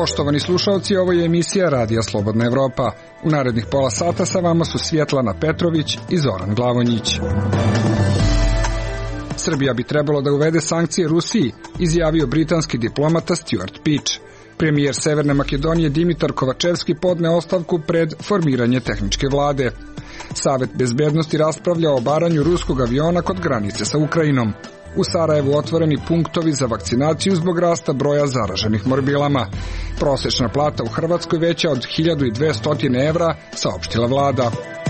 Poštovani slušalci, ovo je emisija Radija Slobodna Evropa. U narednih pola sata sa vama su Svjetlana Petrović i Zoran Glavonjić. Srbija bi trebalo da uvede sankcije Rusiji, izjavio britanski diplomata Stuart Peach. Premijer Severne Makedonije Dimitar Kovačevski podneo ostavku pred formiranje tehničke vlade. Savet bezbednosti raspravlja o obaranju ruskog aviona kod granice sa Ukrajinom. U Sarajevu otvoreni punktovi za vakcinaciju zbog rasta broja zaraženih morbilama. Prosečna plata u Hrvatskoj veća od 1200 evra, saopštila vlada.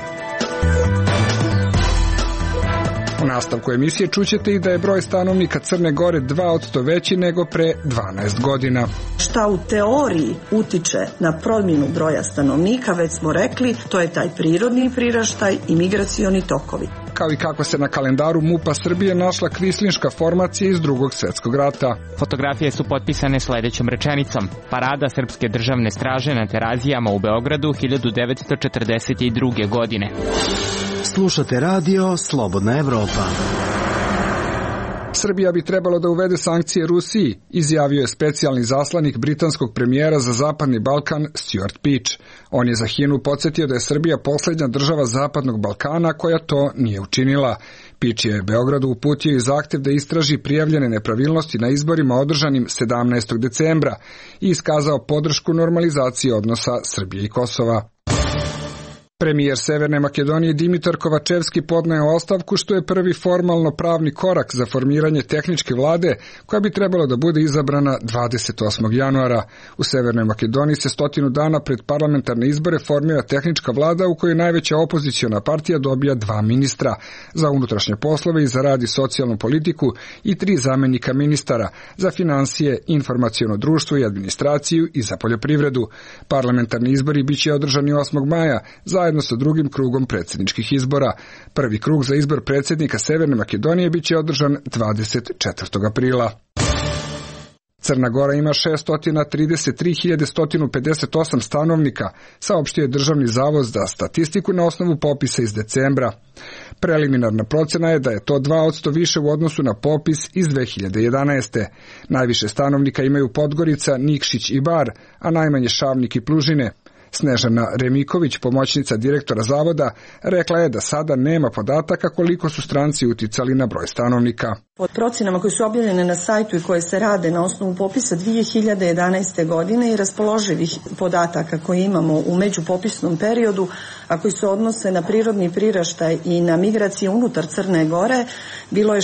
U nastavku emisije čućete i da je broj stanovnika Crne Gore 2% veći nego pre 12 godina. Šta u teoriji utiče na promjenu broja stanovnika, već smo rekli, to je taj prirodni priraštaj i migracioni tokovi. Kao i kako se na kalendaru MUP-a Srbije našla kvislinška formacija iz Drugog svjetskog rata. Fotografije su potpisane sledećom rečenicom: Parada Srpske državne straže na Terazijama u Beogradu 1942. godine. Slušate radio Slobodna Evropa. Srbija bi trebalo da uvede sankcije Rusiji, izjavio je specijalni zaslanik britanskog premijera za Zapadni Balkan Stuart Peach. On je za HINA-u podsjetio da je Srbija posljednja država Zapadnog Balkana koja to nije učinila. Peach je Beogradu uputio i zahtjev da istraži prijavljene nepravilnosti na izborima održanim 17. decembra i iskazao podršku normalizaciji odnosa Srbije i Kosova. Premijer Severne Makedonije Dimitar Kovačevski podneo ostavku, što je prvi formalno pravni korak za formiranje tehničke vlade koja bi trebalo da bude izabrana 28. januara. U Severnoj Makedoniji se 100 dana pred parlamentarne izbore formira tehnička vlada u kojoj najveća opoziciona partija dobija 2 ministra za unutrašnje poslove i za rad i socijalnu politiku i 3 zamenika ministara za finansije, informaciono društvo i administraciju i za poljoprivredu. Parlamentarni izbori biće održani 8. maja zajedno sa drugim krugom predsjedničkih izbora. Prvi krug za izbor predsjednika Severne Makedonije biće održan 24. aprila. Crna Gora ima 633.158 stanovnika, saopštio je Državni zavod za statistiku na osnovu popisa iz decembra. Preliminarna procena je da je to 2% više u odnosu na popis iz 2011. Najviše stanovnika imaju Podgorica, Nikšić i Bar, a najmanje Šavnik i Plužine. Snežana Remiković, pomoćnica direktora zavoda, rekla je da sada nema podataka koliko su stranci uticali na broj stanovnika. Pod procjenama koje su objavljene na sajtu i koje se rade na osnovu popisa 2011. godine i raspoloživih podataka koje imamo u međupopisnom periodu, a koji se odnose na prirodni priraštaj i na migracije unutar Crne Gore, bilo je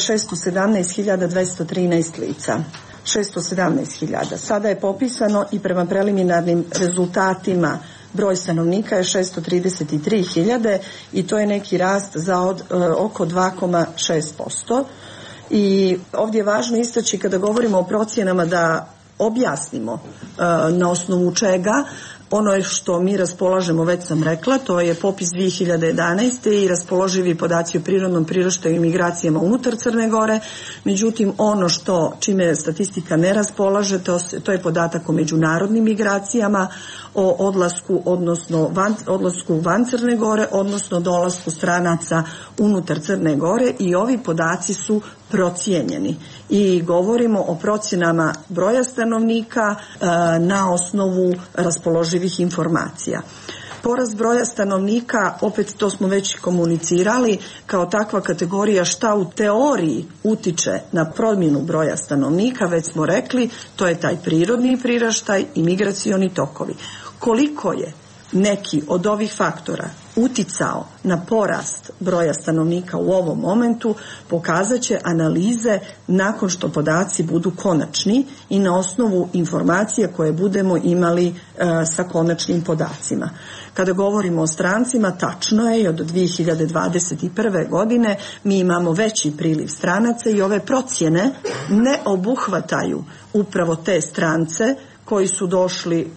617.213 lica. 617.000. Sada je popisano i prema preliminarnim rezultatima broj stanovnika je 633.000 i to je neki rast za oko 2,6%. I ovdje je važno istaći kada govorimo o procjenama da objasnimo na osnovu čega. Ono je što mi raspolažemo, već sam rekla, to je popis 2011. i raspoloživi podaci o prirodnom priraštaju i migracijama unutar Crne Gore. Međutim, ono čime statistika ne raspolaže, to je podatak o međunarodnim migracijama, o odlasku, odnosno odlasku van Crne Gore, odnosno dolasku stranaca unutar Crne Gore, i ovi podaci su procijenjeni. I govorimo o procjenama broja stanovnika na osnovu raspoloživih informacija. Porast broja stanovnika, opet to smo već komunicirali, kao takva kategorija šta u teoriji utiče na promjenu broja stanovnika, već smo rekli, to je taj prirodni priraštaj i migracioni tokovi. Koliko je neki od ovih faktora uticao na porast broja stanovnika u ovom momentu, pokazat će analize nakon što podaci budu konačni i na osnovu informacija koje budemo imali sa konačnim podacima. Kada govorimo o strancima, tačno je i od 2021. godine mi imamo veći priliv stranaca i ove procjene ne obuhvataju upravo te strance koji su došli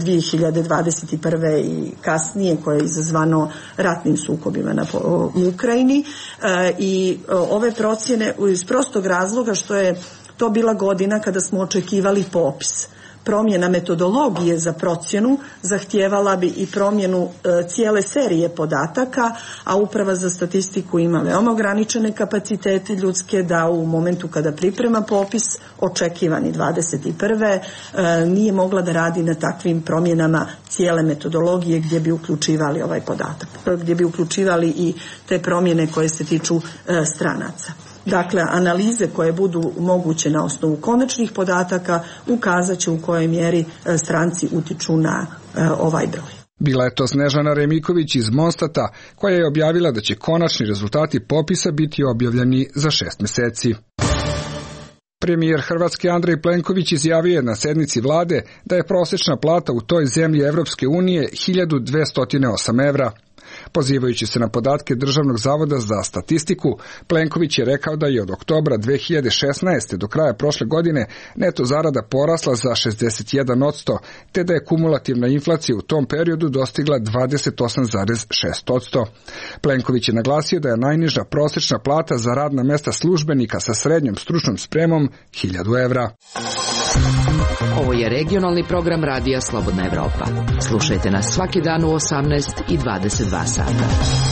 2021. i kasnije, koje je izazvano ratnim sukobima u Ukrajini, i ove procjene iz prostog razloga što je to bila godina kada smo očekivali popis. promjena metodologije za procjenu zahtijevala bi i promjenu cijele serije podataka, a Uprava za statistiku ima veoma ograničene kapacitete ljudske da u momentu kada priprema popis očekivani 21. Nije mogla da radi na takvim promjenama cijele metodologije gdje bi uključivali ovaj podatak, gdje bi uključivali i te promjene koje se tiču stranaca. Dakle, analize koje budu moguće na osnovu konačnih podataka ukazat će u kojoj mjeri stranci utiču na ovaj broj. Bila je to Snežana Remiković iz Monstata, koja je objavila da će konačni rezultati popisa biti objavljeni za 6 mjeseci. Premijer Hrvatske Andrej Plenković izjavio je na sednici vlade da je prosječna plata u toj zemlji Evropske unije 1208 evra. Pozivajući se na podatke Državnog zavoda za statistiku, Plenković je rekao da je od oktobra 2016. do kraja prošle godine neto zarada porasla za 61%, te da je kumulativna inflacija u tom periodu dostigla 28,6%. Plenković je naglasio da je najniža prosječna plata za radna mjesta službenika sa srednjom stručnom spremom 1000 evra. Ovo je regionalni program Radija Slobodna Evropa. Slušajte nas svaki dan u 18 i 22 sata.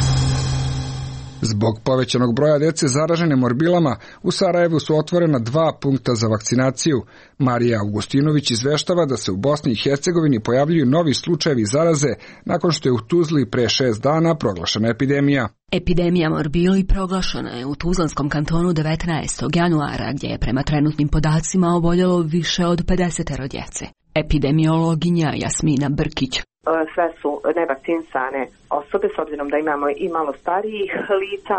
Zbog povećanog broja djece zaražene morbilama, u Sarajevu su otvorena 2 punkta za vakcinaciju. Marija Augustinović izveštava da se u Bosni i Hercegovini pojavljuju novi slučajevi zaraze nakon što je u Tuzli pre 6 dana proglašena epidemija. Epidemija morbili proglašena je u Tuzlanskom kantonu 19. januara, gdje je prema trenutnim podacima oboljelo više od 50 djece. Epidemiologinja Jasmina Brkić. Sve su nevakcinisane osobe, s obzirom da imamo i malo starijih lica,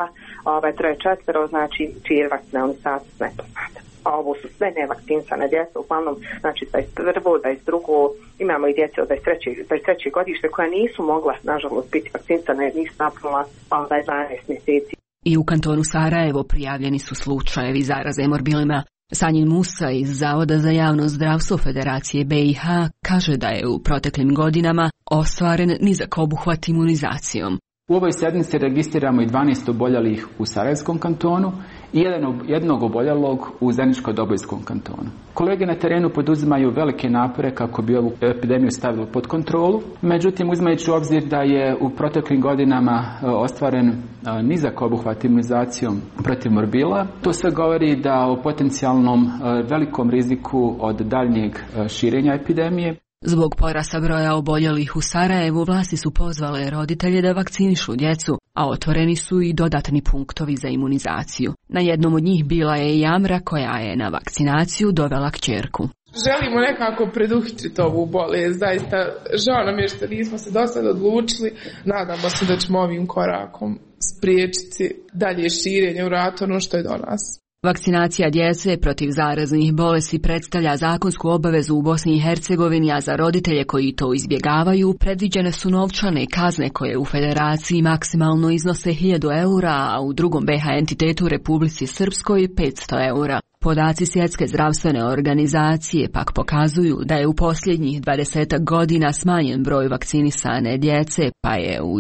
3-4, znači čiji je vakcinalni status nepoznat. A ovo su sve nevakcinisane djeca, uglavnom, znači 21. 22. imamo i djece od 23. godište koja nisu mogla, nažalost, biti vakcinisane jer nisu napunila 12 mjeseci. I u kantonu Sarajevo prijavljeni su slučajevi zaraze morbilima. Sanjin Musa iz Zavoda za javno zdravstvo Federacije BiH kaže da je u proteklim godinama ostvaren nizak obuhvat imunizacijom. U ovoj sedmici registriramo i 12 oboljelih u Sarajevskom kantonu i jednog oboljelog u Zeničko-Dobojskom kantonu. Kolege na terenu poduzimaju velike napore kako bi ovu epidemiju stavili pod kontrolu, međutim uzimajući u obzir da je u proteklim godinama ostvaren nizak obuhvat imunizacijom protiv morbila, to sve govori da o potencijalnom velikom riziku od daljnjeg širenja epidemije. Zbog porasta broja oboljelih u Sarajevu vlasti su pozvale roditelje da vakcinišu djecu, a otvoreni su i dodatni punktovi za imunizaciju. Na jednom od njih bila je i Amra koja je na vakcinaciju dovela kćerku. Želimo nekako preduhitriti ovu bolest, zaista žao nam je što nismo se do sada odlučili, nadamo se da ćemo ovim korakom spriječiti dalje širenje u ratu ono što je do nas. Vakcinacija djece protiv zaraznih bolesti predstavlja zakonsku obavezu u Bosni i Hercegovini, a za roditelje koji to izbjegavaju predviđene su novčane kazne koje u Federaciji maksimalno iznose 1000 eura, a u drugom BiH entitetu Republici Srpskoj 500 eura. Podaci Svjetske zdravstvene organizacije pak pokazuju da je u posljednjih 20 godina smanjen broj vakcinisane djece, pa je u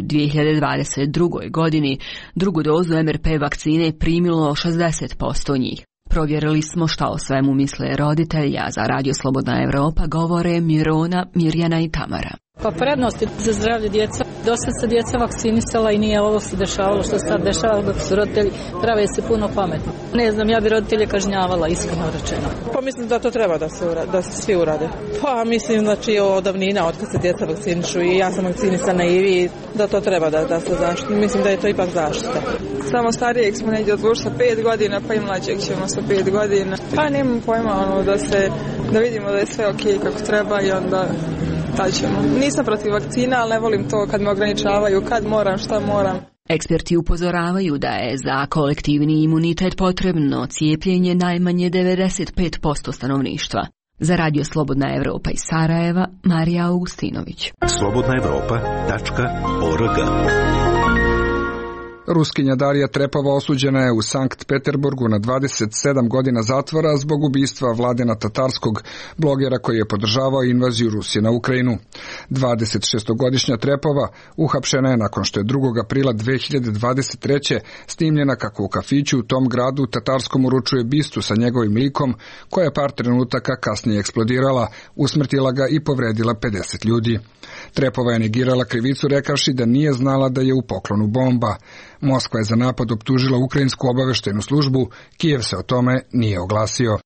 2022. godini drugu dozu MRP vakcine primilo 60% njih. Provjerili smo šta o svemu misle roditelji, a za Radio Slobodna Evropa govore Mirona, Mirjana i Tamara. Pa prednosti za zdravlje djeca. Dosta se djeca vakcinisala i nije ovo se dešavalo što se sad dešava dok su roditelji prave se puno pametno. Ne znam, ja bi roditelje kažnjavala, iskreno rečeno. Pa mislim da to treba da se svi urade. Pa mislim znači od davnina, od kad se djeca vakcinišu i ja sam vakcinisana i vi, da to treba da se zaštiti. Mislim da je to ipak zaštita. Samo starijeg smo negdje odlučili sa 5 godina, pa i mlađeg ćemo sa 5 godina. Pa nemam pojma da vidimo da je sve ok kako treba i onda taćemo. Nisam protiv vakcina, ali ne volim to kad me ograničavaju, kad moram, šta moram. Eksperti upozoravaju da je za kolektivni imunitet potrebno cijepljenje najmanje 95% stanovništva. Za Radio Slobodna Evropa iz Sarajeva, Marija Augustinović. slobodnaevropa.org Ruskinja Darija Trepova osuđena je u Sankt Peterburgu na 27 godina zatvora zbog ubistva Vladena Tatarskog, blogera koji je podržavao invaziju Rusije na Ukrajinu. 26-godišnja Trepova uhapšena je nakon što je 2. aprila 2023. snimljena kako u kafiću u tom gradu Tatarskom uručuje bistu sa njegovim likom, koja je par trenutaka kasnije eksplodirala, usmrtila ga i povredila 50 ljudi. Trepova je negirala krivicu rekavši da nije znala da je u poklonu bomba. Moskva je za napad optužila ukrajinsku obaveštajnu službu, Kijev se o tome nije oglasio.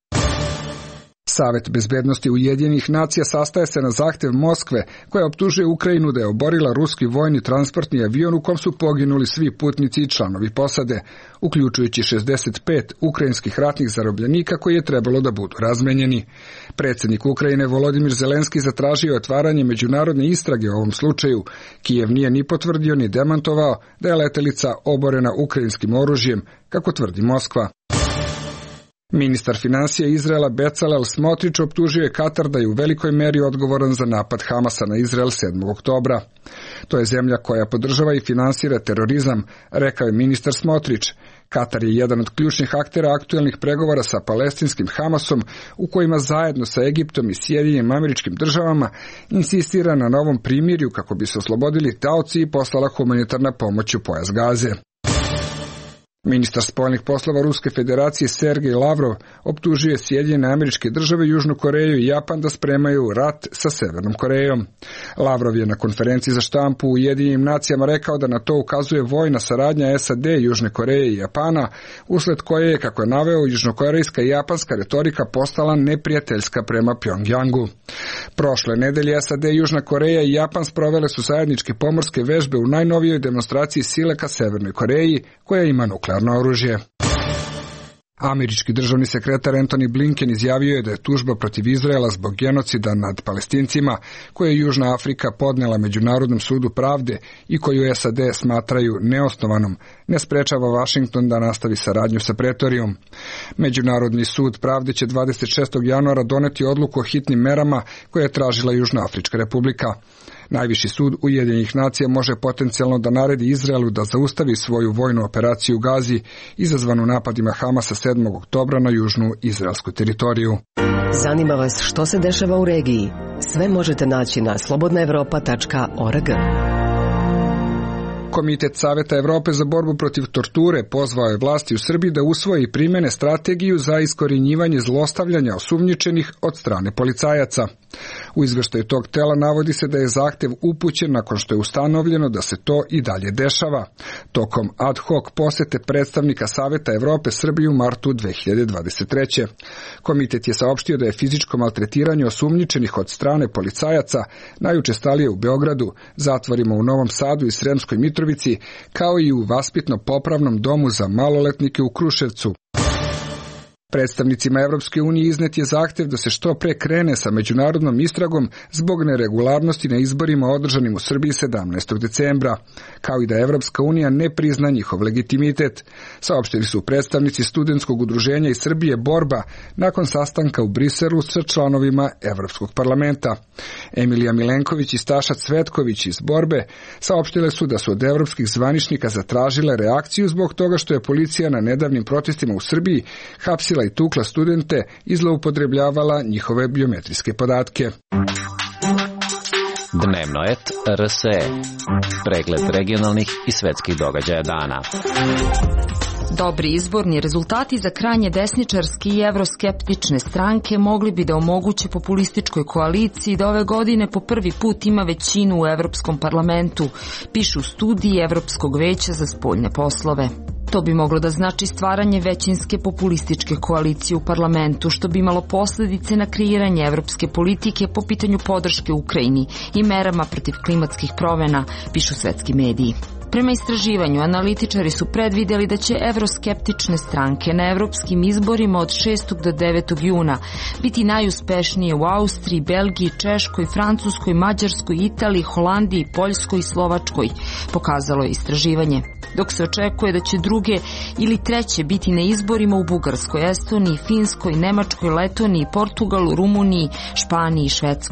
Savet bezbednosti Ujedinjenih nacija sastaje se na zahtev Moskve, koja optužuje Ukrajinu da je oborila ruski vojni transportni avion u kom su poginuli svi putnici i članovi posade, uključujući 65 ukrajinskih ratnih zarobljenika koji je trebalo da budu razmenjeni. Predsjednik Ukrajine Volodimir Zelenski zatražio otvaranje međunarodne istrage o ovom slučaju. Kijev nije ni potvrdio ni demantovao da je letelica oborena ukrajinskim oružjem, kako tvrdi Moskva. Ministar financija Izraela Becalel Smotrić optužio je Katar da je u velikoj meri odgovoran za napad Hamasa na Izrael 7. oktobra. To je zemlja koja podržava i finansira terorizam, rekao je ministar Smotrić. Katar je jedan od ključnih aktera aktuelnih pregovora sa palestinskim Hamasom, u kojima zajedno sa Egiptom i Sjedinjenim Američkim Državama insistira na novom primirju kako bi se oslobodili taoci i poslala humanitarna pomoć u pojas Gaze. Ministar spoljnih poslova Ruske federacije Sergej Lavrov optužuje Sjedinjene Američke Države, Južnu Koreju i Japan da spremaju rat sa Severnom Korejom. Lavrov je na konferenciji za štampu u Ujedinjenim nacijama rekao da na to ukazuje vojna saradnja SAD, Južne Koreje i Japana, usled koje je, kako je naveo, južnokorejska i japanska retorika postala neprijateljska prema Pjongjangu. Prošle nedelje SAD, Južna Koreja i Japan sprovele su zajedničke pomorske vežbe u najnovijoj demonstraciji sile ka Severnoj Koreji, koja ima nuklearno oružje. Američki državni sekretar Antony Blinken izjavio je da je tužba protiv Izraela zbog genocida nad Palestincima, koje je Južna Afrika podnela Međunarodnom sudu pravde i koju SAD smatraju neosnovanom, ne sprečava Washington da nastavi saradnju sa Pretorijom. Međunarodni sud pravde će 26. januara doneti odluku o hitnim merama koje je tražila Južnoafrička republika. Najviši sud Ujedinjenih nacija može potencijalno da naredi Izraelu da zaustavi svoju vojnu operaciju u Gazi, izazvanu napadima Hamasa 7. oktobra na južnu izraelsku teritoriju. Zanima vas što se dešava u regiji? Sve možete naći na slobodnaevropa.org. Komitet Saveta Evrope za borbu protiv torture pozvao je vlasti u Srbiji da usvoji i primene strategiju za iskorjenjivanje zlostavljanja osumnjičenih od strane policajaca. U izveštaju tog tela navodi se da je zahtev upućen nakon što je ustanovljeno da se to i dalje dešava, tokom ad hoc posete predstavnika Saveta Evrope Srbiji u martu 2023. Komitet je saopštio da je fizičko maltretiranje osumnjičenih od strane policajaca najučestalije u Beogradu, zatvorima u Novom Sadu i Sremskoj Mitrovici, kao i u vaspitno-popravnom domu za maloletnike u Kruševcu. Predstavnicima Evropske unije iznet je zahtev da se što pre krene sa međunarodnom istragom zbog neregularnosti na izborima održanim u Srbiji 17. decembra, kao i da Evropska unija ne prizna njihov legitimitet. Saopštili su predstavnici studentskog udruženja iz Srbije Borba nakon sastanka u Briselu sa članovima Evropskog parlamenta. Emilija Milenković i Staša Cvetković iz Borbe saopštile su da su od evropskih zvaničnika zatražile reakciju zbog toga što je policija na nedavnim protestima u Srbiji hapsila i tukla studente i zloupotrebljavala njihove biometrijske podatke. Dnevno et RSE. Pregled regionalnih i svetskih događaja dana. Dobri izborni rezultati za krajnje desničarske i evroskeptične stranke mogli bi da omoguće populističkoj koaliciji da ove godine po prvi put ima većinu u Evropskom parlamentu, pišu studiji Evropskog veća za spoljne poslove. To bi moglo da znači stvaranje većinske populističke koalicije u parlamentu, što bi imalo posljedice na kreiranje evropske politike po pitanju podrške Ukrajini i merama protiv klimatskih promjena, pišu svetski mediji. Prema istraživanju, analitičari su predvidjeli da će evroskeptične stranke na evropskim izborima od 6. do 9. juna biti najuspešnije u Austriji, Belgiji, Češkoj, Francuskoj, Mađarskoj, Italiji, Holandiji, Poljskoj i Slovačkoj, pokazalo je istraživanje. Dok se očekuje da će druge ili treće biti na izborima u Bugarskoj, Estoniji, Finskoj, Nemačkoj, Letoniji, Portugalu, Rumuniji, Španiji i Švedskoj.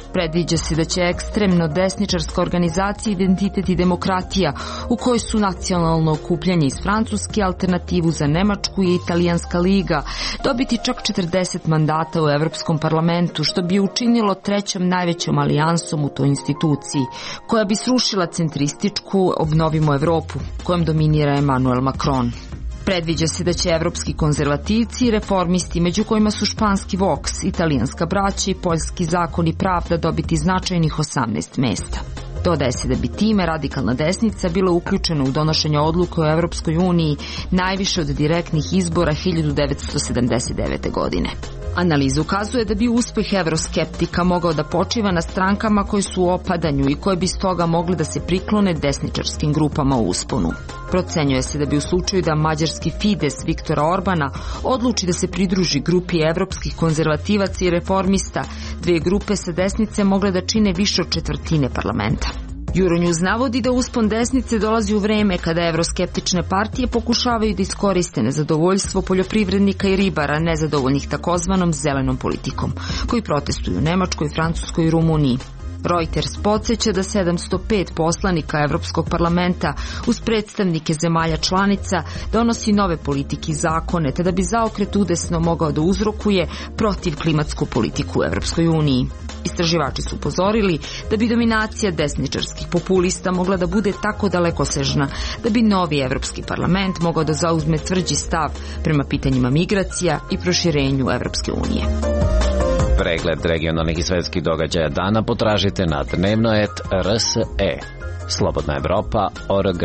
Predviđa se da će ekstremno desničarska organizacija Identitet i demokratija, u kojoj su nacionalno okupljanje iz Francuske, Alternativu za Nemačku i Italijanska liga, dobiti čak 40 mandata u Evropskom parlamentu, što bi učinilo trećom najvećom alijansom u toj instituciji, koja bi srušila centrističku Obnovimo Evropu, kojom dominira Emmanuel Macron. Predviđa se da će evropski konzervativci i reformisti, među kojima su španski Vox, italijanska braća i poljski Zakon i pravda, dobiti značajnih 18 mesta. Dodaje se da bi time radikalna desnica bila uključena u donošenje odluke o Evropskoj uniji najviše od direktnih izbora 1979. godine. Analiza ukazuje da bi uspeh evroskeptika mogao da počiva na strankama koje su u opadanju i koje bi stoga mogle da se priklone desničarskim grupama u usponu. Procenjuje se da bi u slučaju da mađarski Fides Viktora Orbana odluči da se pridruži grupi evropskih konzervativaca i reformista, dve grupe sa desnice mogle da čine više od četvrtine parlamenta. Euronews navodi da uspon desnice dolazi u vreme kada evroskeptične partije pokušavaju da iskoriste nezadovoljstvo poljoprivrednika i ribara nezadovoljnih takozvanom zelenom politikom, koji protestuju u Nemačkoj, Francuskoj i Rumuniji. Reuters podsjeća da 705 poslanika Evropskog parlamenta uz predstavnike zemalja članica donosi nove politike i zakone, te da bi zaokret udesno mogao da uzrokuje protiv klimatsku politiku u Evropskoj uniji. Istraživači su upozorili da bi dominacija desničarskih populista mogla da bude tako dalekosežna da bi novi Evropski parlament mogao da zauzme tvrđi stav prema pitanjima migracija i proširenju Evropske unije. Pregled regionalnih i svetskih događaja dana potražite na dnevnoet.rse. Slobodna Evropa.org.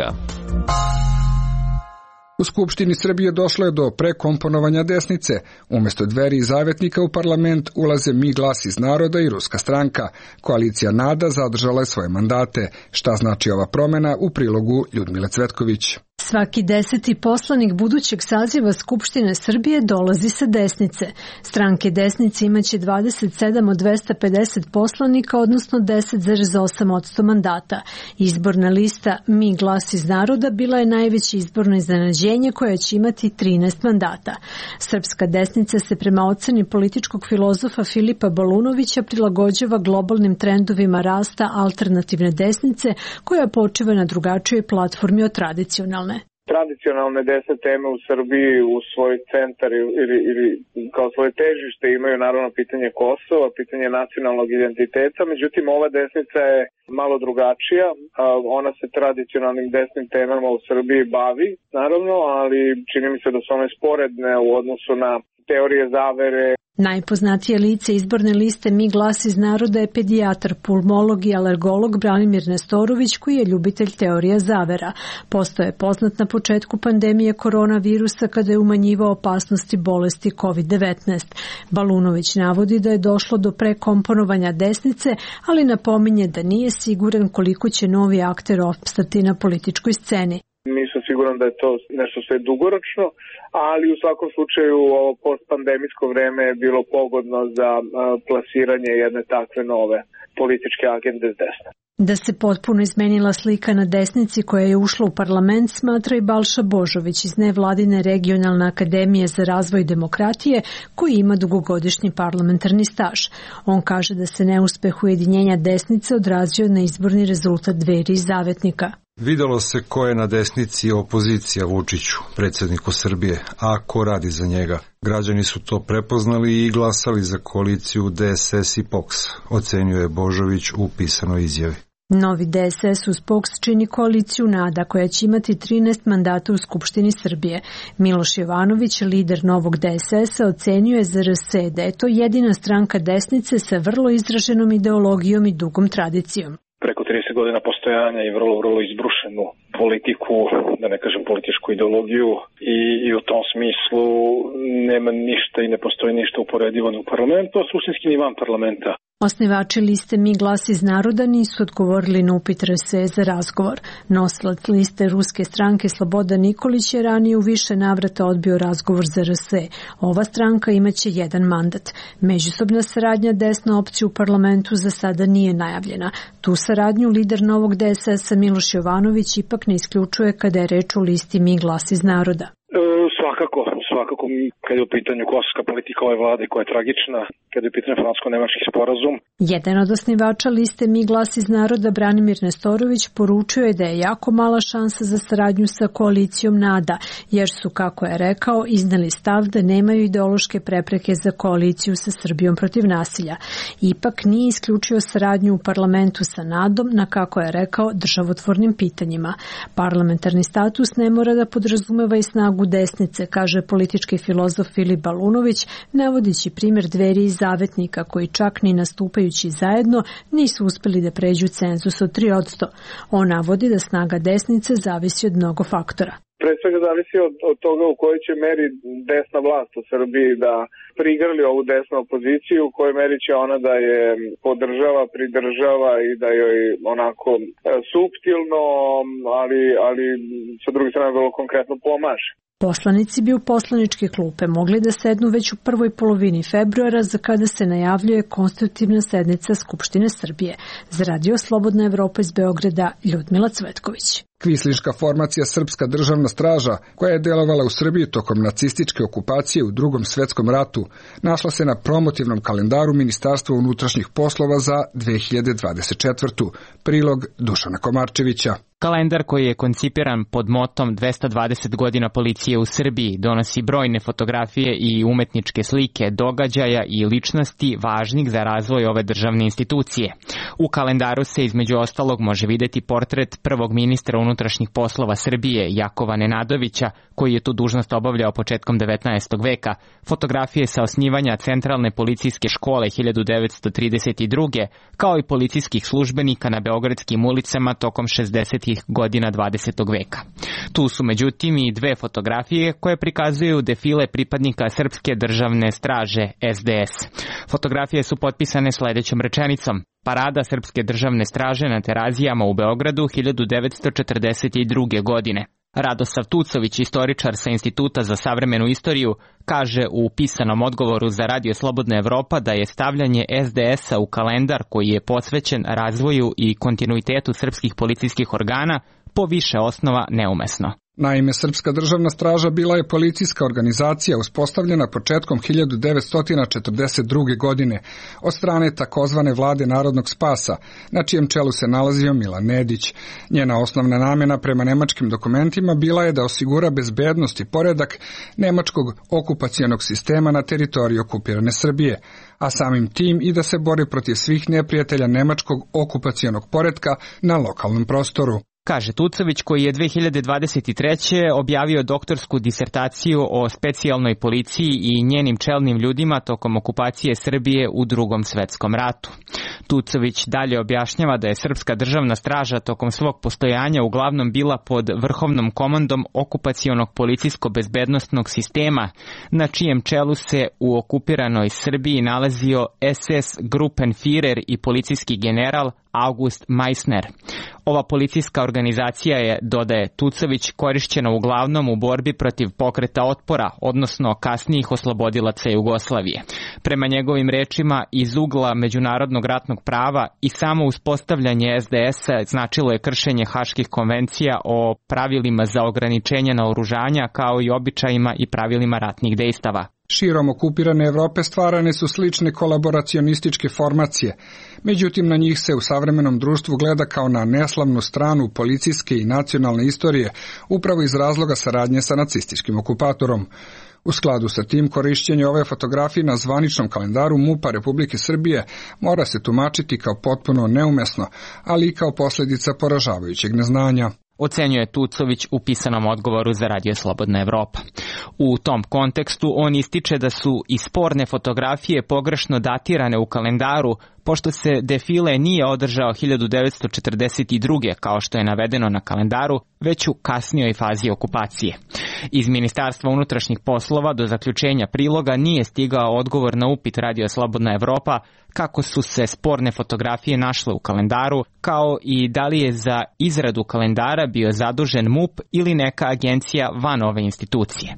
U Skupštini Srbije došlo je do prekomponovanja desnice. Umjesto Dveri i Zavetnika u parlament ulaze Mi glas iz naroda i Ruska stranka. Koalicija NADA zadržala je svoje mandate. Šta znači ova promjena, u prilogu Ljudmile Cvetković. Svaki 10. poslanik budućeg saziva Skupštine Srbije dolazi sa desnice. Stranke desnice imaće 27 od 250 poslanika, odnosno 10,8% mandata. Izborna lista Mi glas iz naroda bila je najveće izborno iznenađenje koje će imati 13 mandata. Srpska desnica se prema oceni političkog filozofa Filipa Balunovića prilagođava globalnim trendovima rasta alternativne desnice koja počiva na drugačijoj platformi od tradicionalne. Tradicionalne desne teme u Srbiji u svoj centar ili kao svoje težište imaju naravno pitanje Kosova, pitanje nacionalnog identiteta, međutim ova desnica je malo drugačija, ona se tradicionalnim desnim temama u Srbiji bavi, naravno, ali čini mi se da su one sporedne u odnosu na teorije zavere. Najpoznatije lice izborne liste Mi glas iz naroda je pedijatar, pulmolog i alergolog Branimir Nestorović, koji je ljubitelj teorija zavera. Postao je poznat na početku pandemije koronavirusa kada je umanjivao opasnosti bolesti COVID-19. Balunović navodi da je došlo do prekomponovanja desnice, ali napominje da nije siguran koliko će novi akter opstati na političkoj sceni. Nisam siguran da je to nešto sve dugoročno, ali u svakom slučaju ovo postpandemijsko vreme je bilo pogodno za plasiranje jedne takve nove političke agende s desna. Da se potpuno izmenila slika na desnici koja je ušla u parlament smatra i Balša Božović iz nevladine regionalne akademije za razvoj demokratije koji ima dugogodišnji parlamentarni staž. On kaže da se neuspeh ujedinjenja desnice odrazio na izborni rezultat Dveri i Zavetnika. Videlo se ko je na desnici opozicija Vučiću, predsjedniku Srbije, a ko radi za njega. Građani su to prepoznali i glasali za koaliciju DSS i POKS, ocenjuje Božović u pisanoj izjavi. Novi DSS uz POKS čini koaliciju NADA koja će imati 13 mandata u Skupštini Srbije. Miloš Jovanović, lider novog DSS-a, ocenjuje za RS da je to jedina stranka desnice sa vrlo izraženom ideologijom i dugom tradicijom. Preko 30 godina postojanja i vrlo izbrušenu politiku, da ne kažem političku ideologiju i u tom smislu nema ništa i ne postoji ništa uporedivo u parlamentu, a suštinski ni van parlamenta. Osnivači liste Mi glas iz naroda nisu odgovorili na upit RS za razgovor. Nosilac liste ruske stranke Slobodan Nikolić je ranije u više navrata odbio razgovor za RS. Ova stranka imaće jedan mandat. Međusobna saradnja desna opcija u parlamentu za sada nije najavljena. Tu saradnju lider novog DSS-a Miloš Jovanović ipak ne isključuje kada je reč o listi Mi glas iz naroda. Svakako, kad je u pitanju kosovska politika ove vlade koja je tragična, kad je u pitanju francusko-nemački sporazum. Jedan od osnivača liste Mi glas iz naroda, Branimir Nestorović, poručio je da je jako mala šansa za saradnju sa koalicijom NADA, jer su, kako je rekao, iznali stav da nemaju ideološke prepreke za koaliciju sa Srbijom protiv nasilja. Ipak nije isključio saradnju u parlamentu sa NADom na, kako je rekao, državotvornim pitanjima. Parlamentarni status ne mora da podrazumeva i snagu desnice, kaže politički filozof Filip Balunović, navodići primjer Dveri i Zavetnika, koji čak ni nastupajući zajedno nisu uspeli da pređu cenzus od 3%. On navodi da snaga desnice zavisi od mnogo faktora. Pre svega zavisi od toga u kojoj će meri desna vlast u Srbiji da prigrli ovu desnu opoziciju, u kojoj meri će ona da je podržava, pridržava i da joj onako suptilno, ali sa druge strane vrlo konkretno pomaže. Poslanici bi u poslaničke klupe mogli da sednu već u prvoj polovini februara, za kada se najavljuje konstitutivna sednica Skupštine Srbije. Za Radio Slobodna Evropa iz Beograda, Ljudmila Cvetković. Kvislinška formacija Srpska državna straža, koja je delovala u Srbiji tokom nacističke okupacije u Drugom svetskom ratu, našla se na promotivnom kalendaru Ministarstva unutrašnjih poslova za 2024. Prilog Dušana Komarčevića. Kalendar koji je koncipiran pod motom 220 godina policije u Srbiji donosi brojne fotografije i umetničke slike, događaja i ličnosti važnih za razvoj ove državne institucije. U kalendaru se između ostalog može videti portret prvog ministra unutrašnjih poslova Srbije, Jakova Nenadovića, koji je tu dužnost obavljao početkom 19. veka, fotografije sa osnivanja Centralne policijske škole 1932. kao i policijskih službenika na beogradskim ulicama tokom 60. godina 20. veka. Tu su međutim i dve fotografije koje prikazuju defile pripadnika Srpske državne straže SDS. Fotografije su potpisane sledećom rečenicom: Parada Srpske državne straže na Terazijama u Beogradu 1942. godine. Radosav Tucović, istoričar sa Instituta za savremenu istoriju, kaže u pisanom odgovoru za Radio Slobodna Evropa da je stavljanje SDS-a u kalendar koji je posvećen razvoju i kontinuitetu srpskih policijskih organa po više osnova neumesno. Naime, Srpska državna straža bila je policijska organizacija uspostavljena početkom 1942. godine od strane takozvane vlade Narodnog spasa, na čijem čelu se nalazio Milan Nedić. Njena osnovna namena prema nemačkim dokumentima bila je da osigura bezbednost i poredak nemačkog okupacionog sistema na teritoriji okupirane Srbije, a samim tim i da se bori protiv svih neprijatelja nemačkog okupacionog poretka na lokalnom prostoru. Kaže Tucović, koji je 2023. objavio doktorsku disertaciju o specijalnoj policiji i njenim čelnim ljudima tokom okupacije Srbije u Drugom svetskom ratu. Tucović dalje objašnjava da je Srpska državna straža tokom svog postojanja uglavnom bila pod vrhovnom komandom okupacionog policijsko-bezbednostnog sistema, na čijem čelu se u okupiranoj Srbiji nalazio SS Gruppenführer i policijski general August Meissner. Ova policijska organizacija je, dodaje Tucović, korišćena uglavnom u borbi protiv pokreta otpora, odnosno kasnijih oslobodilaca Jugoslavije. Prema njegovim rečima, iz ugla međunarodnog ratnog prava i samo uspostavljanje SDS-a značilo je kršenje Haških konvencija o pravilima za ograničenje naoružanja, kao i običajima i pravilima ratnih dejstava. Širom okupirane Evrope stvarane su slične kolaboracionističke formacije, međutim na njih se u savremenom društvu gleda kao na neslavnu stranu policijske i nacionalne istorije, upravo iz razloga saradnje sa nacističkim okupatorom. U skladu sa tim, korišćenje ove fotografije na zvaničnom kalendaru MUP-a Republike Srbije mora se tumačiti kao potpuno neumesno, ali i kao posljedica poražavajućeg neznanja. Ocenjuje Tucović u pisanom odgovoru za Radio Slobodna Evropa. U tom kontekstu on ističe da su i sporne fotografije pogrešno datirane u kalendaru, pošto se defile nije održao 1942. kao što je navedeno na kalendaru, već u kasnijoj fazi okupacije. Iz Ministarstva unutrašnjih poslova do zaključenja priloga nije stigao odgovor na upit Radio Slobodna Evropa kako su se sporne fotografije našle u kalendaru, kao i da li je za izradu kalendara bio zadužen MUP ili neka agencija van ove institucije.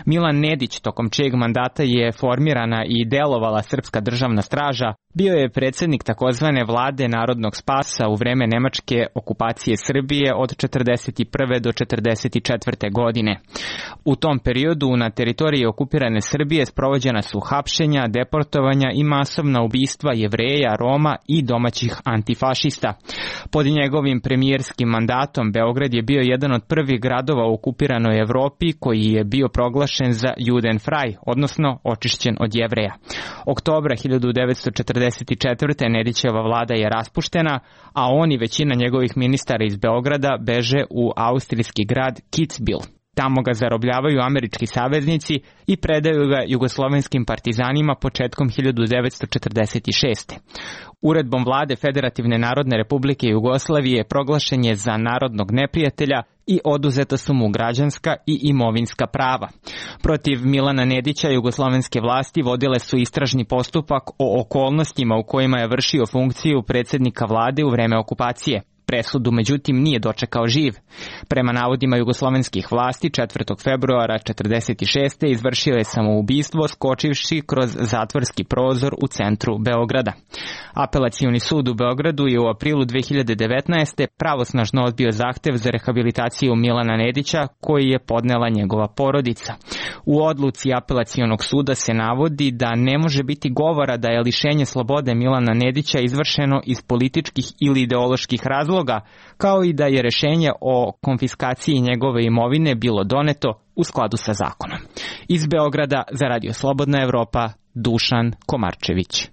Milan Nedić, tokom čijeg mandata je formirana i delovala Srpska državna straža, bio je predsjednik takozvane vlade Narodnog spasa u vreme nemačke okupacije Srbije od 1941. do 1944. godine. U tom periodu na teritoriji okupirane Srbije sprovođena su hapšenja, deportovanja i masovna ubistva Jevreja, Roma i domaćih antifašista. Pod njegovim premijerskim mandatom Beograd je bio jedan od prvih gradova u okupiranoj Evropi koji je bio proglašen za Judenfrei, odnosno očišćen od Jevreja. Oktobra 1944. Nedićeva vlada je raspuštena, a on i većina njegovih ministara iz Beograda beže u austrijski grad Kitzbühel. Tamo ga zarobljavaju američki saveznici i predaju ga jugoslovenskim partizanima početkom 1946. Uredbom vlade Federativne narodne republike Jugoslavije proglašen je za narodnog neprijatelja i oduzeta su mu građanska i imovinska prava. Protiv Milana Nedića jugoslovenske vlasti vodile su istražni postupak o okolnostima u kojima je vršio funkciju predsjednika vlade u vreme okupacije. Presudu, međutim, nije dočekao živ. Prema navodima jugoslovenskih vlasti, 4. februara 1946. izvršio je samoubistvo skočivši kroz zatvorski prozor u centru Beograda. Apelacioni sud u Beogradu je u aprilu 2019. pravosnažno odbio zahtev za rehabilitaciju Milana Nedića koji je podnela njegova porodica. U odluci apelacionog suda se navodi da ne može biti govora da je lišenje slobode Milana Nedića izvršeno iz političkih ili ideoloških razloga, kao i da je rešenje o konfiskaciji njegove imovine bilo doneto u skladu sa zakonom. Iz Beograda za Radio Slobodna Evropa, Dušan Komarčević.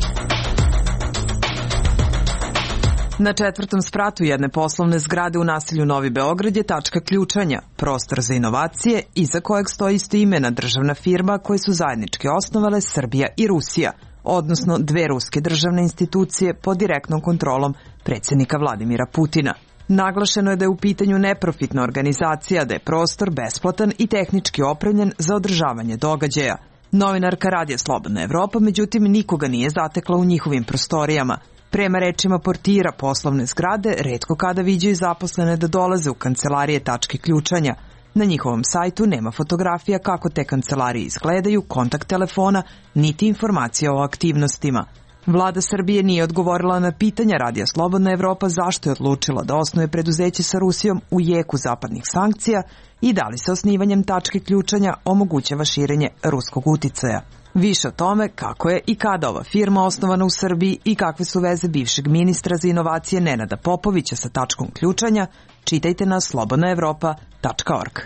Na 4. spratu jedne poslovne zgrade u naselju Novi Beograd je tačka ključanja, prostor za inovacije iza kojeg stoji istoimena državna firma koje su zajednički osnovale Srbija i Rusija, odnosno dve ruske državne institucije pod direktnom kontrolom predsjednika Vladimira Putina. Naglašeno je da je u pitanju neprofitna organizacija, da je prostor besplatan i tehnički opremljen za održavanje događaja. Novinarka Radija Slobodna Evropa, međutim, nikoga nije zatekla u njihovim prostorijama. Prema rečima portira poslovne zgrade, retko kada viđaju zaposlene da dolaze u kancelarije tačke ključanja. Na njihovom sajtu nema fotografija kako te kancelarije izgledaju, kontakt telefona, niti informacija o aktivnostima. Vlada Srbije nije odgovorila na pitanja Radija Slobodna Evropa zašto je odlučila da osnuje preduzeće sa Rusijom u jeku zapadnih sankcija i da li se osnivanjem tačke ključanja omogućava širenje ruskog uticaja. Više o tome kako je i kada ova firma osnovana u Srbiji i kakve su veze bivšeg ministra za inovacije Nenada Popovića sa tačkom ključanja, čitajte na slobodnaevropa.org.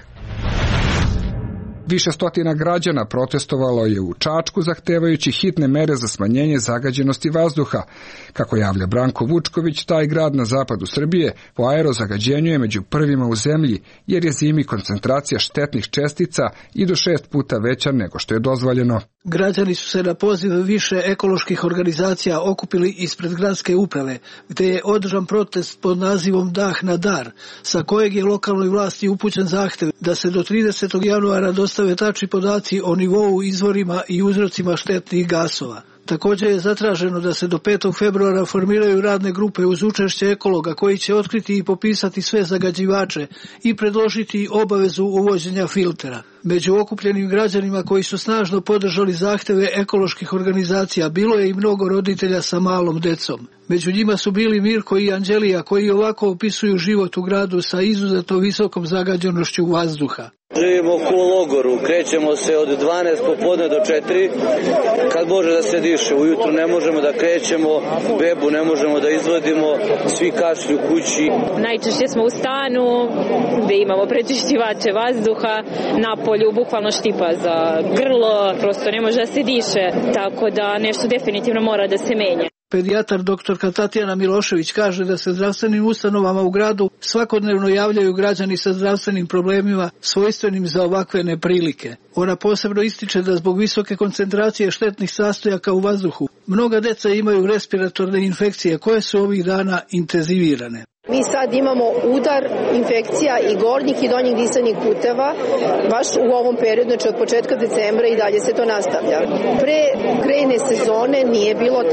Više stotina građana protestovalo je u Čačku zahtevajući hitne mere za smanjenje zagađenosti vazduha. Kako javlja Branko Vučković, taj grad na zapadu Srbije po aerozagađenju je među prvima u zemlji, jer je zimi koncentracija štetnih čestica i do 6 puta veća nego što je dozvoljeno. Građani su se na poziv više ekoloških organizacija okupili ispred gradske uprave, gde je održan protest pod nazivom Dah na dar, sa kojeg je lokalnoj vlasti upućen zahtev da se do 30. januara dostave tačni podaci o nivou, izvorima i uzrocima štetnih gasova. Također je zatraženo da se do 5. februara formiraju radne grupe uz učešće ekologa koji će otkriti i popisati sve zagađivače i predložiti obavezu uvođenja filtera. Među okupljenim građanima koji su snažno podržali zahteve ekoloških organizacija bilo je i mnogo roditelja sa malom decom. Među njima su bili Mirko i Anđelija koji ovako opisuju život u gradu sa izuzetno visokom zagađenošću vazduha. Živimo u logoru, krećemo se od 12 popodne do 4, kad može da se diše. Ujutru ne možemo da krećemo, bebu ne možemo da izvodimo, svi kašlju kući. Najčešće smo u stanu gde imamo prečišćivače vazduha, napolju bukvalno štipa za grlo, prosto ne može da se diše, tako da nešto definitivno mora da se menja. Pedijatar dr. Tatjana Milošević kaže da se zdravstvenim ustanovama u gradu svakodnevno javljaju građani sa zdravstvenim problemima svojstvenim za ovakve neprilike. Ona posebno ističe da zbog visoke koncentracije štetnih sastojaka u vazduhu mnoga deca imaju respiratorne infekcije koje su ovih dana intenzivirane. Mi sad imamo udar infekcija i gornjih i donjih disanih puteva, baš u ovom periodu, znači od početka decembra i dalje se to nastavlja. Pre grejne sezone nije bilo tako.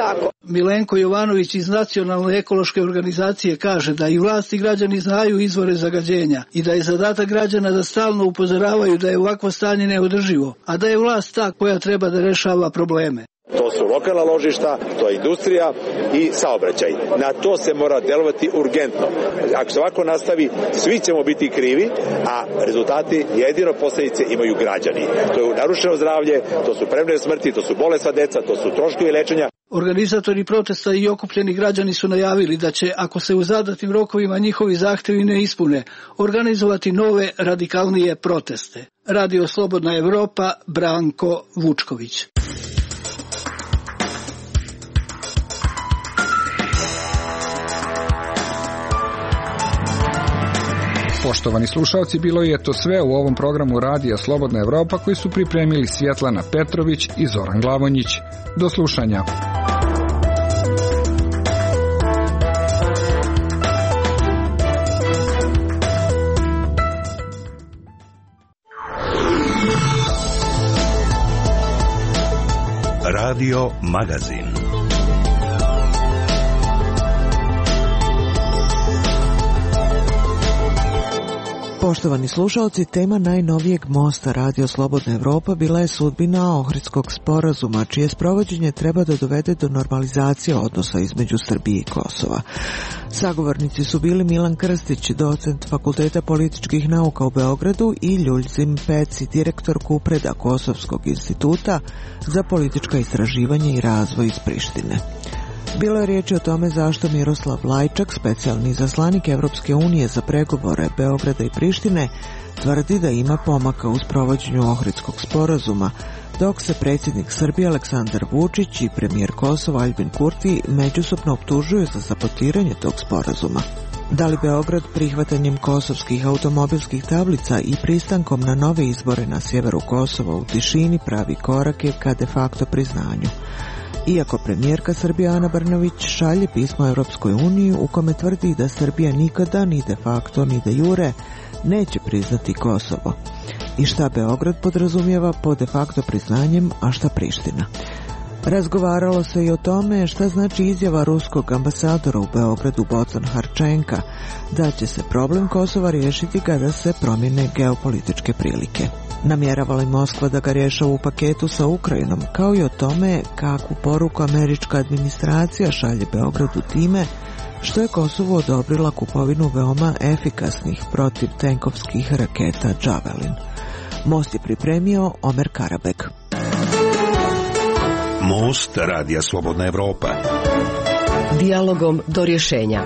Milenko Jovanović iz Nacionalne ekološke organizacije kaže da i vlast i građani znaju izvore zagađenja i da je zadatak građana da stalno upozoravaju da je ovakvo stanje neodrživo, a da je vlast ta koja treba da rešava probleme. To su lokalna ložišta, to je industrija i saobraćaj. Na to se mora delovati urgentno. Ako se ovako nastavi, svi ćemo biti krivi, a rezultati jedino posljedice imaju građani. To je narušeno zdravlje, to su premrene smrti, to su bolesna deca, to su troškovi lečenja. Organizatori protesta i okupljeni građani su najavili da će, ako se u zadatim rokovima njihovi zahtevi ne ispune, organizovati nove radikalnije proteste. Radio Slobodna Evropa, Branko Vučković. Poštovani slušalci, bilo je to sve u ovom programu Radija Slobodna Evropa koji su pripremili Svjetlana Petrović i Zoran Glavonjić. Do slušanja. Radio Magazin. Poštovani slušalci, tema najnovijeg mosta Radio Slobodna Evropa bila je sudbina Ohridskog sporazuma, čije sprovođenje treba da dovede do normalizacije odnosa između Srbije i Kosova. Sagovornici su bili Milan Krstić, docent Fakulteta političkih nauka u Beogradu, i Ljuljzim Peci, direktor Kupreda Kosovskog instituta za politička istraživanja i razvoj iz Prištine. Bilo je riječi o tome zašto Miroslav Lajčak, specijalni izaslanik Evropske unije za pregovore Beograda i Prištine, tvrdi da ima pomaka u sprovođenju Ohridskog sporazuma, dok se predsjednik Srbije Aleksandar Vučić i premijer Kosova Aljbin Kurti međusobno optužuju za sabotiranje tog sporazuma. Da li Beograd prihvatanjem kosovskih automobilskih tablica i pristankom na nove izbore na sjeveru Kosova u tišini pravi korake ka de facto priznanju? Iako premijerka Srbije Ana Brnabić šalje pismo Europskoj uniji u kome tvrdi da Srbija nikada, ni de facto, ni de jure, neće priznati Kosovo. I šta Beograd podrazumijeva po de facto priznanjem, a šta Priština? Razgovaralo se i o tome šta znači izjava ruskog ambasadora u Beogradu Bocan Harčenka, da će se problem Kosova riješiti kada se promijene geopolitičke prilike. Namjerava li Moskva da ga rješava u paketu sa Ukrajinom, kao i o tome kakvu poruku američka administracija šalje Beogradu time što je Kosovo odobrila kupovinu veoma efikasnih protivtenkovskih raketa Javelin. Most je pripremio Omer Karabek. Most Radija Slobodna Evropa. Dijalogom do rješenja.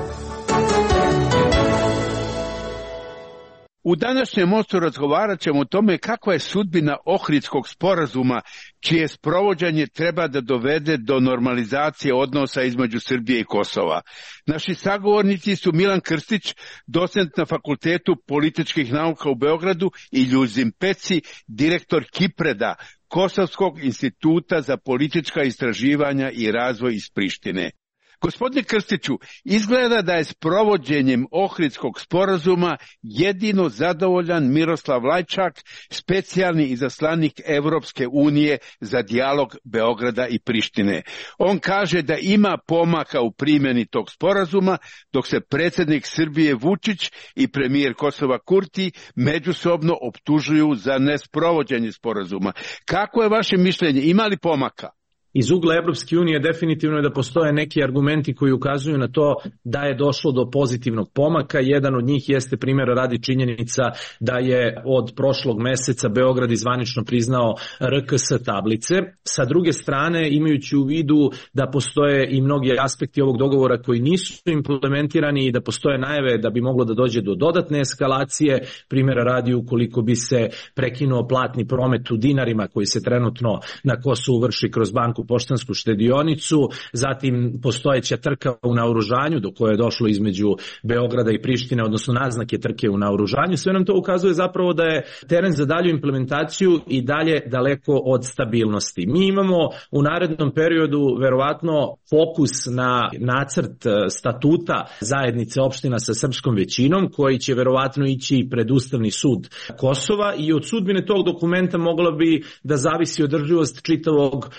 U današnjem mostu razgovarat ćemo o tome kakva je sudbina Ohridskog sporazuma, čije sprovođenje treba da dovede do normalizacije odnosa između Srbije i Kosova. Naši sagovornici su Milan Krstić, docent na Fakultetu političkih nauka u Beogradu, i Ljuljzim Peci, direktor Kipreda, Kosovskog instituta za politička istraživanja i razvoj iz Prištine. Gospodine Krstiću, izgleda da je s provođenjem Ohridskog sporazuma jedino zadovoljan Miroslav Lajčak, specijalni izaslanik Evropske unije za dijalog Beograda i Prištine. On kaže da ima pomaka u primjeni tog sporazuma, dok se predsjednik Srbije Vučić i premijer Kosova Kurti međusobno optužuju za nesprovođenje sporazuma. Kako je vaše mišljenje? Ima li pomaka? Iz ugla Evropske unije definitivno je da postoje neki argumenti koji ukazuju na to da je došlo do pozitivnog pomaka. Jedan od njih jeste primjera radi činjenica da je od prošlog meseca Beograd zvanično priznao RKS tablice. Sa druge strane, imajući u vidu da postoje i mnogi aspekti ovog dogovora koji nisu implementirani i da postoje najave da bi moglo da dođe do dodatne eskalacije, primjera radi ukoliko bi se prekinuo platni promet u dinarima koji se trenutno na Kosovu vrši kroz banku Poštansku štedionicu, zatim postojeća trka u naoružanju do koje je došlo između Beograda i Prištine, odnosno naznake trke u naoružanju. Sve nam to ukazuje zapravo da je teren za dalju implementaciju i dalje daleko od stabilnosti. Mi imamo u narednom periodu verovatno fokus na nacrt statuta zajednice opština sa srpskom većinom, koji će verovatno ići pred Ustavni sud Kosova, i od sudbine tog dokumenta mogla bi da zavisi održivost čitavog Ohridskog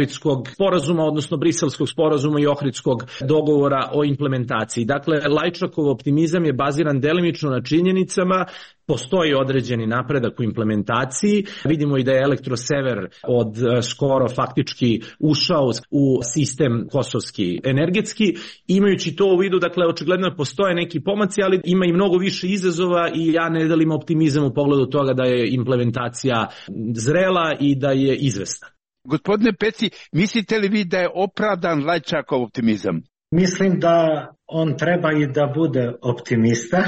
Ohridskog sporazuma, odnosno Briselskog sporazuma i Ohridskog dogovora o implementaciji. Dakle, Lajčakov optimizam je baziran delimično na činjenicama. Postoji određeni napredak u implementaciji. Vidimo i da je Elektrosever od skoro faktički ušao u sistem kosovski energetski. Imajući to u vidu, dakle, očigledno postoje neki pomaci, ali ima i mnogo više izazova i ja ne delim optimizam u pogledu toga da je implementacija zrela i da je izvesna. Gospodine Peci, mislite li vi da je opravdan Lajčakov optimizam? Mislim da on treba i da bude optimista,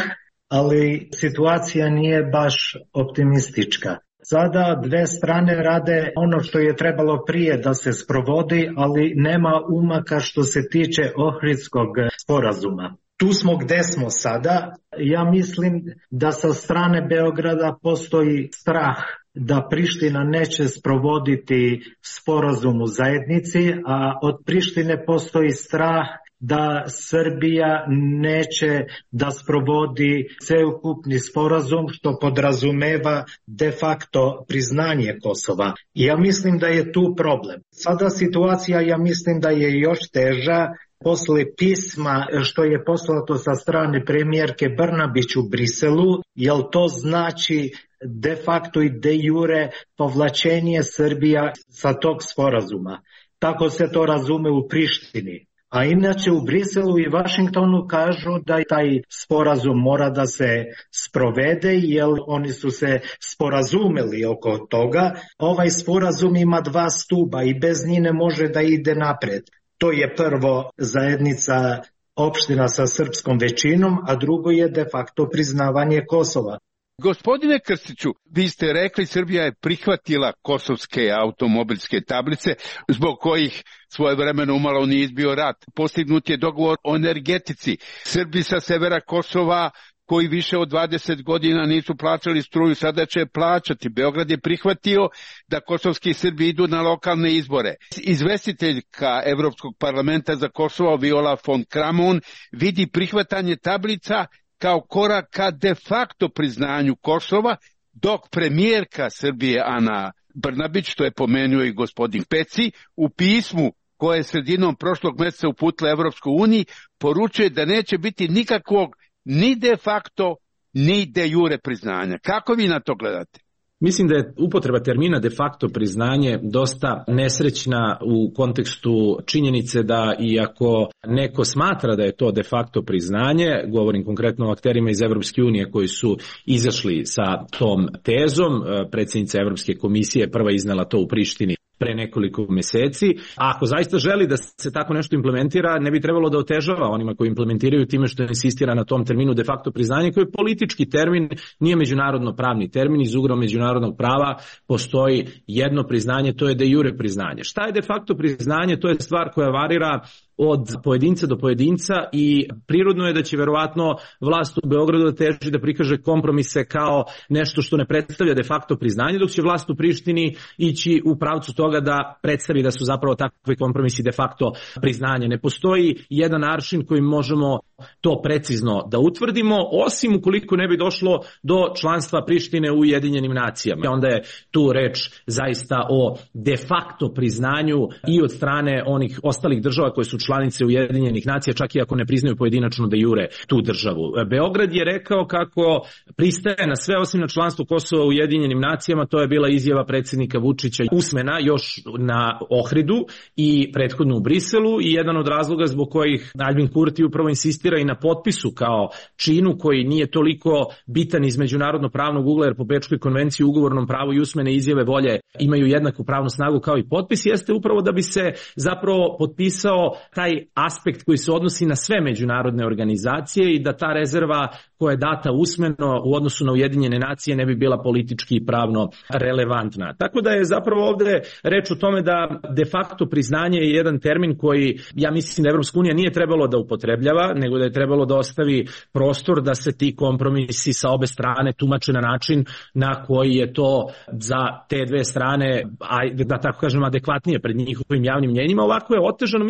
ali situacija nije baš optimistička. Sada dve strane rade ono što je trebalo prije da se sprovodi, ali nema umaka što se tiče Ohridskog sporazuma. Tu smo gde smo sada. Ja mislim da sa strane Beograda postoji strah da Priština neće sprovoditi sporazum u zajednici, a od Prištine postoji strah da Srbija neće da sprovodi sveukupni sporazum, što podrazumeva de facto priznanje Kosova. I ja mislim da je tu problem. Sada situacija, ja mislim da je još teža posle pisma što je poslato sa strane premijerke Brnabić u Briselu, jer to znači de facto i de jure povlačenje Srbija sa tog sporazuma. Tako se to razume u Prištini. A inače u Briselu i Vašingtonu kažu da taj sporazum mora da se sprovede, jer oni su se sporazumeli oko toga. Ovaj sporazum ima dva stuba i bez njih ne može da ide napred. To je prvo zajednica opština sa srpskom većinom, a drugo je de facto priznavanje Kosova. Gospodine Krstiću, vi ste rekli Srbija je prihvatila kosovske automobilske tablice zbog kojih svojevremeno umalo nije izbio rat. Postignut je dogovor o energetici. Srbi sa severa Kosova koji više od 20 godina nisu plaćali struju, sada će plaćati. Beograd je prihvatio da kosovski Srbi idu na lokalne izbore. Izvestiteljka Evropskog parlamenta za Kosovo Viola von Kramon vidi prihvatanje tablica kao korak ka de facto priznanju Kosova, dok premijerka Srbije Ana Brnabić, to je pomenuo i gospodin Peci, u pismu koje je sredinom prošlog meseca uputila Evropskoj uniji, poručuje da neće biti nikakvog ni de facto, ni de jure priznanja. Kako vi na to gledate? Mislim da je upotreba termina de facto priznanje dosta nesrećna u kontekstu činjenice da iako neko smatra da je to de facto priznanje, govorim konkretno o akterima iz Evropske unije koji su izašli sa tom tezom, predsjednica Evropske komisije prva iznela to u Prištini pre nekoliko meseci. A ako zaista želi da se tako nešto implementira, ne bi trebalo da otežava onima koji implementiraju time što insistira na tom terminu de facto priznanje, koji je politički termin, nije međunarodno pravni termin. Iz ugla međunarodnog prava postoji jedno priznanje, to je de jure priznanje. Šta je de facto priznanje? To je stvar koja varira od pojedinca do pojedinca i prirodno je da će verovatno vlast u Beogradu da teži da prikaže kompromise kao nešto što ne predstavlja de facto priznanje, dok će vlast u Prištini ići u pravcu toga da predstavi da su zapravo takvi kompromisi de facto priznanje. Ne postoji jedan aršin kojim možemo to precizno da utvrdimo, osim ukoliko ne bi došlo do članstva Prištine u Ujedinjenim nacijama. Onda je tu reč zaista o de facto priznanju i od strane onih ostalih država koje su članice Ujedinjenih nacija, čak i ako ne priznaju pojedinačno de jure tu državu. Beograd je rekao kako pristaje na sve osim na članstvo Kosova u Ujedinjenim nacijama. To je bila izjava predsjednika Vučića usmena još na Ohridu i prethodno u Briselu, i jedan od razloga zbog kojih Albin Kurti upravo insistira i na potpisu kao činu koji nije toliko bitan iz međunarodno pravnog ugla, jer po Bečkoj konvenciji u ugovornom pravu i usmene izjave volje imaju jednaku pravnu snagu kao i potpis, jeste upravo da bi se zapravo potpisao taj aspekt koji se odnosi na sve međunarodne organizacije i da ta rezerva koja je data usmeno u odnosu na Ujedinjene nacije ne bi bila politički i pravno relevantna. Tako da je zapravo ovdje reč o tome da de facto priznanje je jedan termin koji ja mislim da Evropska unija nije trebalo da upotrebljava, nego da je trebalo da ostavi prostor da se ti kompromisi sa obe strane tumače na način na koji je to za te dve strane, da tako kažem, adekvatnije pred njihovim javnim mnjenjima. Ovako je otežano, mislim da je to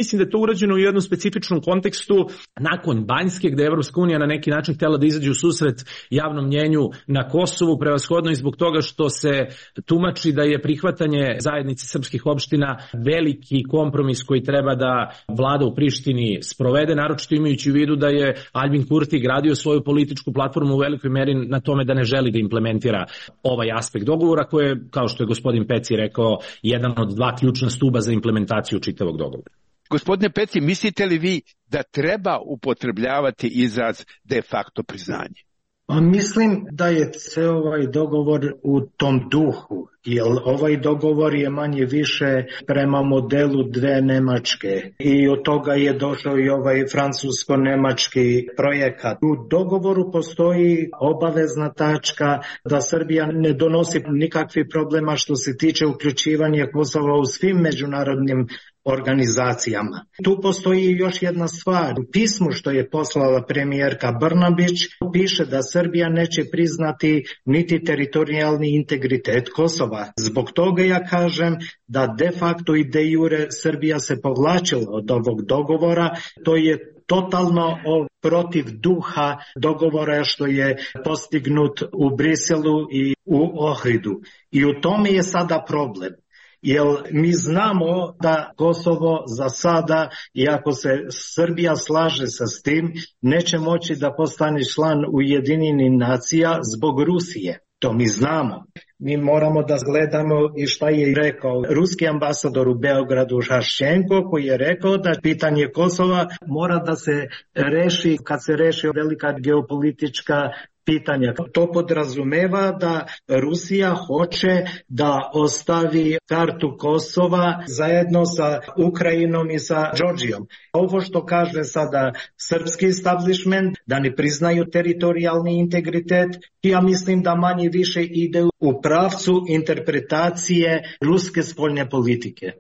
urađeno u jednom specifičnom kontekstu nakon Banjske, gde je Evropska unija na neki način htela da izađe u susret javnom mnjenju na Kosovu, prevashodno i zbog toga što se tumači da je prihvatanje zajednice srpskih opština veliki kompromis koji treba da vlada u Prištini sprovede, naročito imajući u vidu da je Albin Kurti gradio svoju političku platformu u velikoj meri na tome da ne želi da implementira ovaj aspekt dogovora koji je, kao što je gospodin Peci rekao, jedan od dva ključna stuba za implementaciju čitavog dogovora. Gospodine Peci, mislite li vi da treba upotrebljavati izraz de facto priznanje? Mislim da je ceo ovaj dogovor u tom duhu, jer ovaj dogovor je manje više prema modelu dve Nemačke i od toga je došao i ovaj francusko-nemački projekat. U dogovoru postoji obavezna tačka da Srbija ne donosi nikakvih problema što se tiče uključivanja Kosova u svim međunarodnim organizacijama. Tu postoji još jedna stvar. U pismu što je poslala premijerka Brnabić piše da Srbija neće priznati niti teritorijalni integritet Kosova. Zbog toga ja kažem da de facto i de jure Srbija se povlačila od ovog dogovora. To je totalno protiv duha dogovora što je postignut u Briselu i u Ohridu. I u tome je sada problem. Jer mi znamo da Kosovo za sada, iako se Srbija slaže sa tim, neće moći da postane član Ujedinjenih nacija zbog Rusije. To mi znamo. Mi moramo da gledamo i šta je rekao ruski ambasador u Beogradu Haščenko, koji je rekao da pitanje Kosova mora da se reši kad se reši velika geopolitička pitanja. To podrazumeva da Rusija hoće da ostavi kartu Kosova zajedno sa Ukrajinom i sa Đorđijom. Ovo što kaže sada srpski establishment, da ne priznaju teritorijalni integritet, ja mislim da manje više ide u pravcu interpretacije ruske spoljne politike.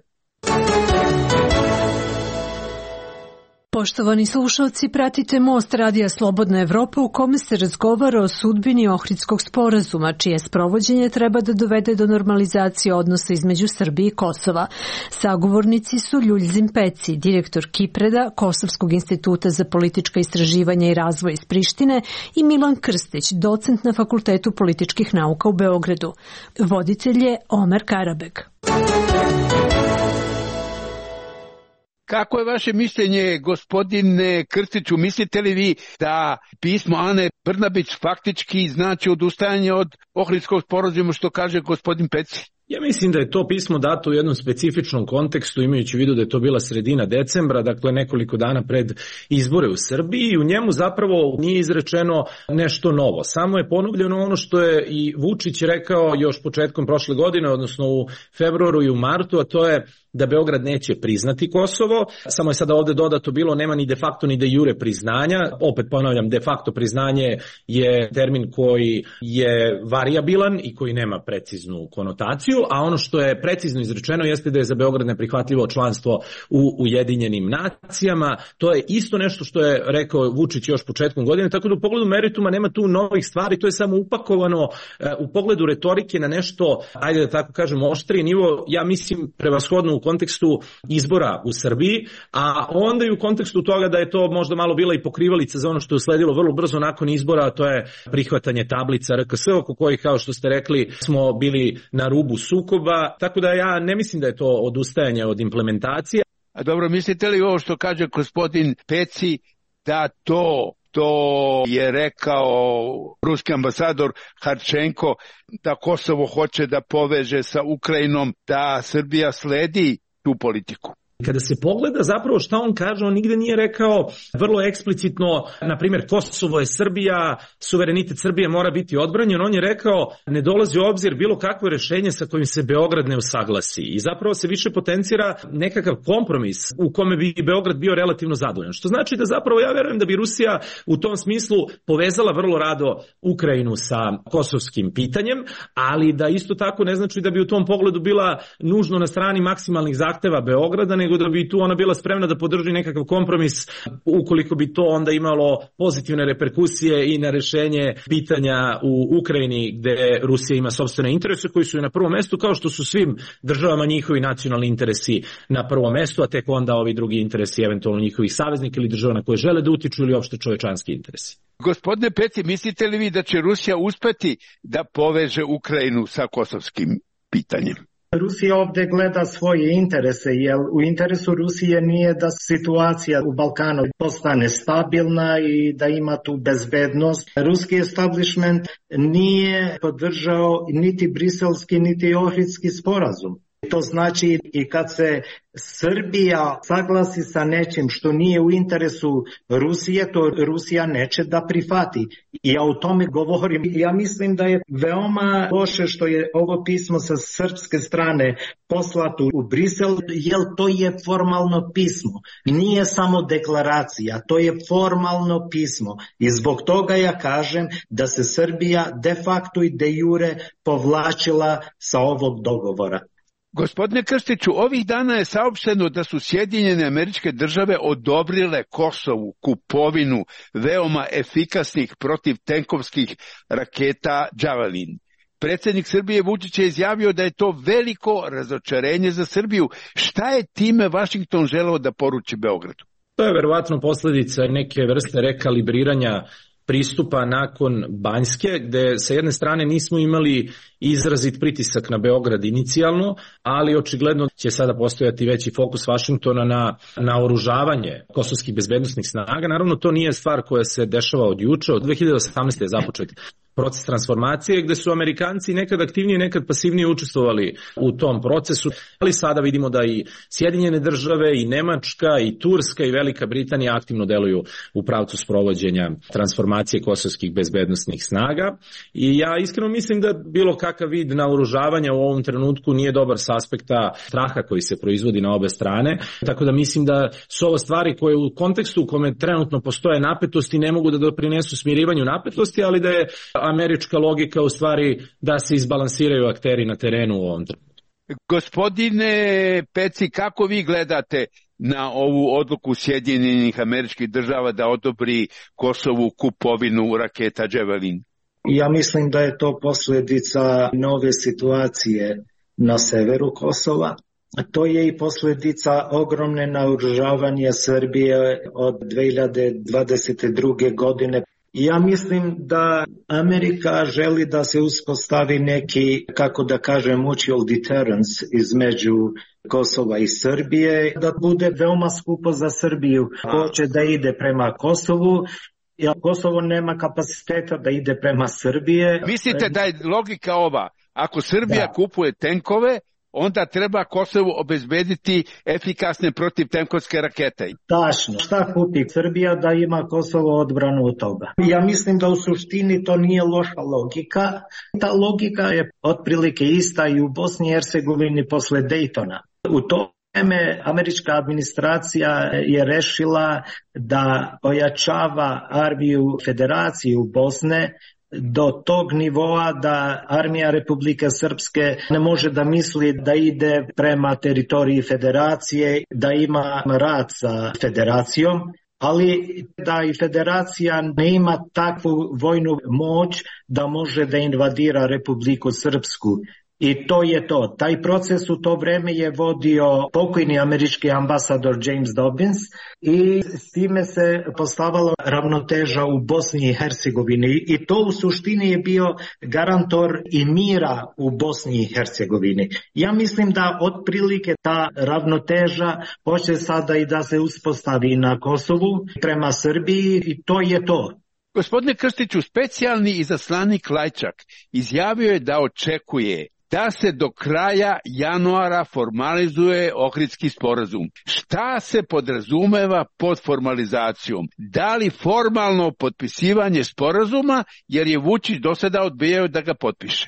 Poštovani slušalci, pratite Most Radija Slobodna Evropa u kome se razgovara o sudbini Ohridskog sporazuma, čije sprovođenje treba da dovede do normalizacije odnosa između Srbije i Kosova. Sagovornici su Ljuljzim Peci, direktor Kipreda, Kosovskog instituta za politička istraživanja i razvoj iz Prištine, i Milan Krstić, docent na Fakultetu političkih nauka u Beogradu. Voditelj je Omer Karabeg. Kako je vaše mišljenje, gospodine Krstiću, mislite li vi da pismo Ane Brnabić faktički znači odustajanje od Ohridskog sporazuma, što kaže gospodin Peci? Ja mislim da je to pismo dato u jednom specifičnom kontekstu, imajući u vidu da je to bila sredina decembra, dakle nekoliko dana pred izbore u Srbiji, i u njemu zapravo nije izrečeno nešto novo. Samo je ponovljeno ono što je i Vučić rekao još početkom prošle godine, odnosno u februaru i u martu, a to je da Beograd neće priznati Kosovo. Samo je sada ovde dodato bilo, nema ni de facto ni de jure priznanja. Opet ponavljam, de facto priznanje je termin koji je varijabilan i koji nema preciznu konotaciju, a ono što je precizno izrečeno jeste da je za Beograd neprihvatljivo članstvo u Ujedinjenim nacijama. To je isto nešto što je rekao Vučić još početkom godine, tako da u pogledu merituma nema tu novih stvari, to je samo upakovano u pogledu retorike na nešto, ajde da tako kažem, oštriji nivo, ja mislim prevashodno u kontekstu izbora u Srbiji, a onda i u kontekstu toga da je to možda malo bila i pokrivalica za ono što je usledilo vrlo brzo nakon izbora, a to je prihvatanje tablica RKS, oko kojih, kao što ste rekli, smo bili na rubu sukoba, tako da ja ne mislim da je to odustajanje od implementacije. A dobro, mislite li ovo što kaže gospodin Peci, da to je rekao ruski ambasador Harčenko, da Kosovo hoće da poveže sa Ukrajinom, da Srbija sledi tu politiku? Kada se pogleda zapravo šta on kaže, on nigde nije rekao vrlo eksplicitno, na primjer, Kosovo je Srbija, suverenitet Srbije mora biti odbranjen. On je rekao, ne dolazi u obzir bilo kakvo rešenje sa kojim se Beograd ne usaglasi. I zapravo se više potencira nekakav kompromis u kome bi Beograd bio relativno zadovoljan. Što znači da zapravo ja verujem da bi Rusija u tom smislu povezala vrlo rado Ukrajinu sa kosovskim pitanjem, ali da isto tako ne znači da bi u tom pogledu bila nužno na strani maksimalnih zahteva Beograda, nego nego da bi tu ona bila spremna da podrži nekakav kompromis ukoliko bi to onda imalo pozitivne reperkusije i na rešenje pitanja u Ukrajini gde Rusija ima sopstvene interese koji su na prvom mestu, kao što su svim državama njihovi nacionalni interesi na prvom mestu, a tek onda ovi drugi interesi eventualno njihovih saveznika ili država na koje žele da utiču ili opšte čovečanski interesi. Gospodine Peci, mislite li vi da će Rusija uspeti da poveže Ukrajinu sa kosovskim pitanjem? Rusija ovdje gleda svoje interese, jer u interesu Rusije nije da situacija u Balkanu postane stabilna i da ima tu bezbednost. Ruski establishment nije podržao niti briselski, niti ohridski sporazum. To znači i kad se Srbija saglasi sa nečim što nije u interesu Rusije, to Rusija neće da prihvati. I ja o tome govorim. Ja mislim da je veoma loše što je ovo pismo sa srpske strane poslato u Brisel, jer to je formalno pismo. Nije samo deklaracija, to je formalno pismo. I zbog toga ja kažem da se Srbija de facto i de jure povlačila sa ovog dogovora. Gospodine Krstiću, ovih dana je saopšteno da su Sjedinjene Američke Države odobrile Kosovu kupovinu veoma efikasnih protivtenkovskih raketa Javelin. Predsjednik Srbije Vučić je izjavio da je to veliko razočarenje za Srbiju. Šta je time Vašington želeo da poruči Beogradu? To je verovatno posljedica neke vrste rekalibriranja pristupa nakon Banjske, gde sa jedne strane nismo imali izrazit pritisak na Beograd inicijalno, ali očigledno će sada postojati veći fokus Vašingtona na naoružavanje kosovskih bezbednosnih snaga. Naravno, to nije stvar koja se dešava od juče, od 2018. je započet proces transformacije gde su Amerikanci nekad aktivnije, nekad pasivnije učestvovali u tom procesu, ali sada vidimo da i Sjedinjene Države, i Nemačka, i Turska, i Velika Britanija aktivno deluju u pravcu sprovođenja transformacije kosovskih bezbednosnih snaga. I ja iskreno mislim da bilo kakav vid naoružavanja u ovom trenutku nije dobar s aspekta straha koji se proizvodi na obe strane, tako da mislim da su ovo stvari koje u kontekstu u kome trenutno postoje napetosti ne mogu da doprinesu smirivanju napetosti, ali da je američka logika u stvari da se izbalansiraju akteri na terenu u ovom trenutku. Gospodine Peci, kako vi gledate na ovu odluku Sjedinjenih Američkih Država da odobri Kosovu kupovinu raketa Javelin? Ja mislim da je to posljedica nove situacije na severu Kosova. To je i posljedica ogromne naoružavanja Srbije od 2022. godine. Ja mislim da Amerika želi da se uspostavi neki, kako da kažem, mutual deterrence između Kosova i Srbije, da bude veoma skupo za Srbiju. Hoće da ide prema Kosovu, jer Kosovo nema kapaciteta da ide prema Srbije. Mislite da je logika ova, ako Srbija kupuje tenkove, onda treba Kosovu obezbediti efikasne protivtenkovske rakete. Tačno. Šta kupi Srbija da ima Kosovo odbranu od toga? Ja mislim da u suštini to nije loša logika. Ta logika je otprilike ista i u Bosni i Hercegovini posle Daytona. U to vreme američka administracija je rešila da ojačava armiju Federacije u Bosne do tog nivoa da armija Republike Srpske ne može da misli da ide prema teritoriji Federacije, da ima rat sa Federacijom, ali da i Federacija ne ima takvu vojnu moć da može da invadira Republiku Srpsku. I to je to. Taj proces u to vreme je vodio pokojni američki ambasador James Dobbins i s time se postavila ravnoteža u Bosni i Hercegovini i to u suštini je bio garantor i mira u Bosni i Hercegovini. Ja mislim da otprilike ta ravnoteža hoće sada i da se uspostavi na Kosovu prema Srbiji i to je to. Gospodine Krstiću, specijalni izaslanik Lajčak izjavio je da očekuje da se do kraja januara formalizuje Ohridski sporazum. Šta se podrazumeva pod formalizacijom? Da li formalno potpisivanje sporazuma, jer je Vučić do sada odbijao da ga potpiše?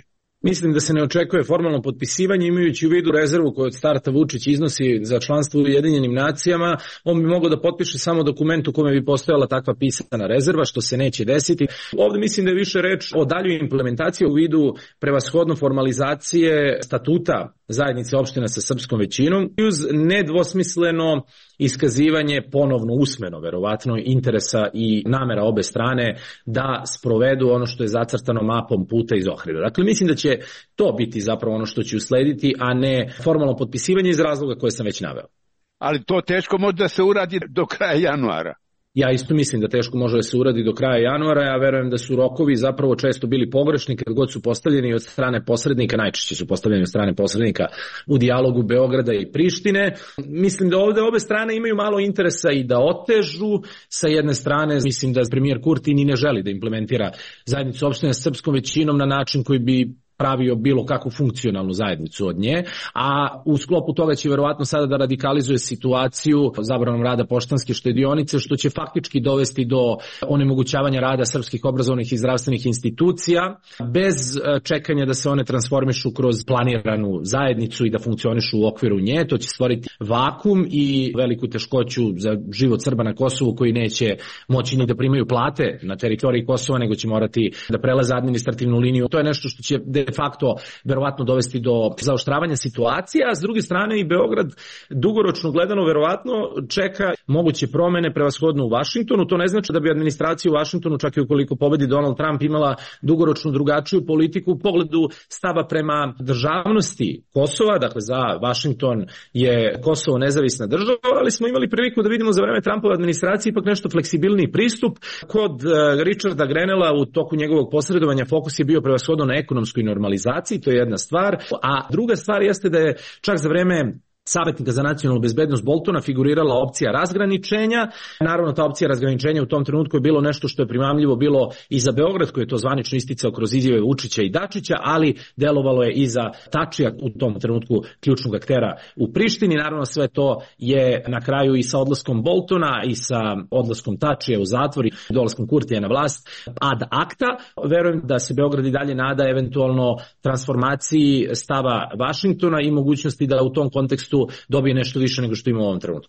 Mislim da se ne očekuje formalno potpisivanje, imajući u vidu rezervu koju od starta Vučić iznosi za članstvo u Ujedinjenim nacijama. On bi mogao da potpiše samo dokument u kome bi postojala takva pisana rezerva, što se neće desiti. Ovde mislim da je više reč o daljoj implementaciji u vidu prevashodno formalizacije statuta zajednice opština sa srpskom većinom i uz nedvosmisleno iskazivanje ponovno usmeno, verovatno, interesa i namera obe strane da sprovedu ono što je zacrtano mapom puta iz Ohrida. Dakle, mislim da će to biti zapravo ono što će uslediti, a ne formalno potpisivanje iz razloga koje sam već naveo. Ali to teško može da se uradi do kraja januara. Ja isto mislim da teško može da se uradi do kraja januara, ja verujem da su rokovi zapravo često bili pogrešni kad god su postavljeni od strane posrednika, najčešće su postavljeni od strane posrednika u dijalogu Beograda i Prištine. Mislim da ovde obe strane imaju malo interesa i da otežu. Sa jedne strane mislim da premijer Kurti ni ne želi da implementira zajednicu opština sa srpskom većinom na način koji bi pravio bilo kakvu funkcionalnu zajednicu od nje, a u sklopu toga će verovatno sada da radikalizuje situaciju zabranom rada poštanske štedionice, što će faktički dovesti do onemogućavanja rada srpskih obrazovnih i zdravstvenih institucija, bez čekanja da se one transformišu kroz planiranu zajednicu i da funkcionišu u okviru nje. To će stvoriti vakum i veliku teškoću za život Srba na Kosovu, koji neće moći ni da primaju plate na teritoriji Kosova, nego će morati da prelaze administrativnu liniju. To je nešto što će de facto verovatno dovesti do zaoštravanja situacija, a s druge strane i Beograd dugoročno gledano verovatno čeka moguće promene prevashodno u Vašingtonu. To ne znači da bi administracija u Vašingtonu, čak i ukoliko pobedi Donald Trump, imala dugoročno drugačiju politiku u pogledu stava prema državnosti Kosova. Dakle, za Vašington je Kosovo nezavisna država, ali smo imali priliku da vidimo za vreme Trumpove administracije ipak nešto fleksibilniji pristup. Kod Richarda Grenella u toku njegovog posredovanja fokus je bio prevashodno na ekonomskoj normalizaciji, to je jedna stvar, a druga stvar jeste da je čak za vreme savjetnika za nacionalnu bezbednost Boltona figurirala opcija razgraničenja. Naravno, ta opcija razgraničenja u tom trenutku je bilo nešto što je primamljivo bilo i za Beograd, koji je to zvanično isticao kroz izjave Vučića i Dačića, ali delovalo je i za Tačija, u tom trenutku ključnog aktera u Prištini. Naravno, sve to je na kraju i sa odlaskom Boltona i sa odlaskom Tačija u zatvor i dolaskom Kurtija na vlast ad acta. Verujem da se Beograd i dalje nada eventualno transformaciji stava Vašingtona i mogućnosti da u tom kontekstu dobije nešto više nego što ima u ovom trenutku.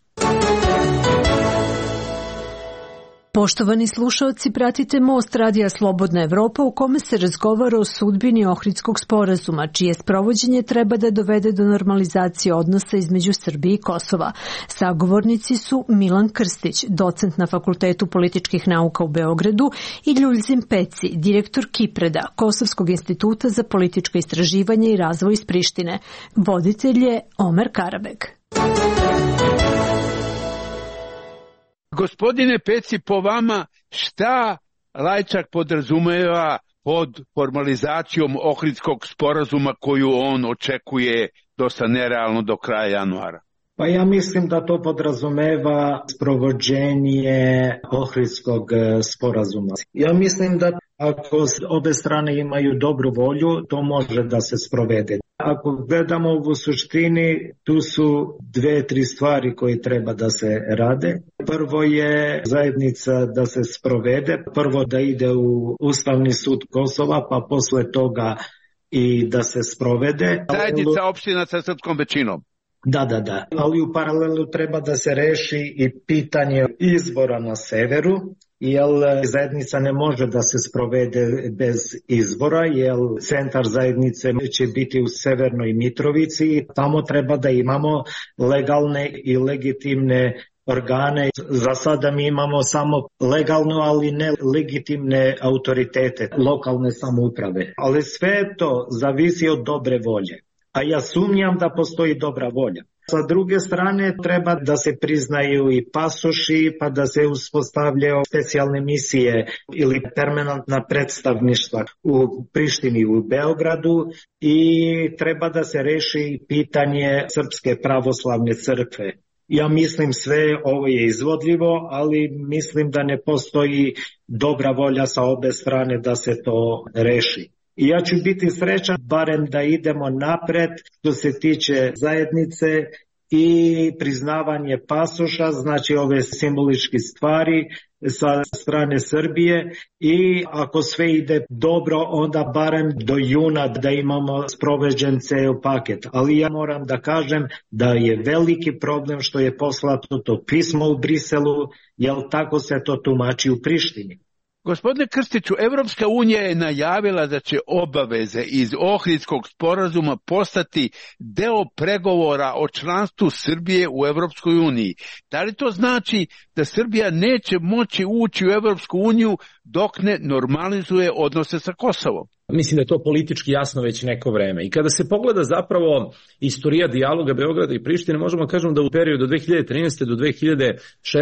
Poštovani slušalci, pratite Most Radija Slobodna Evropa, u kome se razgovara o sudbini Ohridskog sporazuma, čije sprovođenje treba da dovede do normalizacije odnosa između Srbije i Kosova. Sagovornici su Milan Krstić, docent na Fakultetu političkih nauka u Beogradu, i Ljuljzim Peci, direktor Kipreda, Kosovskog instituta za političko istraživanje i razvoj iz Prištine. Voditelj je Omer Karabeg. Gospodine Peci, po vama šta Lajčak podrazumeva pod formalizacijom Ohridskog sporazuma koju on očekuje dosta nerealno do kraja januara? Pa ja mislim da to podrazumeva sprovođenje Ohridskog sporazuma. Ja mislim da ako obe strane imaju dobru volju, to može da se sprovede. Ako gledamo u suštini, tu su 2-3 stvari koje treba da se rade. Prvo je zajednica da se sprovede, prvo da ide u Ustavni sud Kosova, pa posle toga i da se sprovede. Zajednica opština sa srpskom većinom. Da. Ali u paralelu treba da se reši i pitanje izbora na severu, jer zajednica ne može da se sprovede bez izbora, jer centar zajednice će biti u Severnoj Mitrovici. Tamo treba da imamo legalne i legitimne organe. Za sada mi imamo samo legalno, ali ne legitimne autoritete, lokalne samouprave. Ali sve to zavisi od dobre volje. A ja sumnjam da postoji dobra volja. Sa druge strane, treba da se priznaju i pasoši, pa da se uspostavljaju specijalne misije ili permanentna predstavništva u Prištini i u Beogradu, i treba da se reši pitanje Srpske pravoslavne crkve. Ja mislim sve ovo je izvodljivo, ali mislim da ne postoji dobra volja sa obe strane da se to reši. I ja ću biti srećan barem da idemo napred što se tiče zajednice i priznavanje pasoša, znači ove simboličke stvari sa strane Srbije i ako sve ide dobro, onda barem do juna da imamo sproveđen ceo paket. Ali ja moram da kažem da je veliki problem što je poslato to pismo u Briselu, jer tako se to tumači u Prištini. Gospodine Krstiću, Evropska unija je najavila da će obaveze iz Ohridskog sporazuma postati deo pregovora o članstvu Srbije u Evropskoj uniji. Da li to znači da Srbija neće moći ući u Evropsku uniju dok ne normalizuje odnose sa Kosovom? Mislim da je to politički jasno već neko vreme. I kada se pogleda zapravo istorija dijaloga Beograda i Prištine, možemo kažemo da u periodu od 2013. do 2016.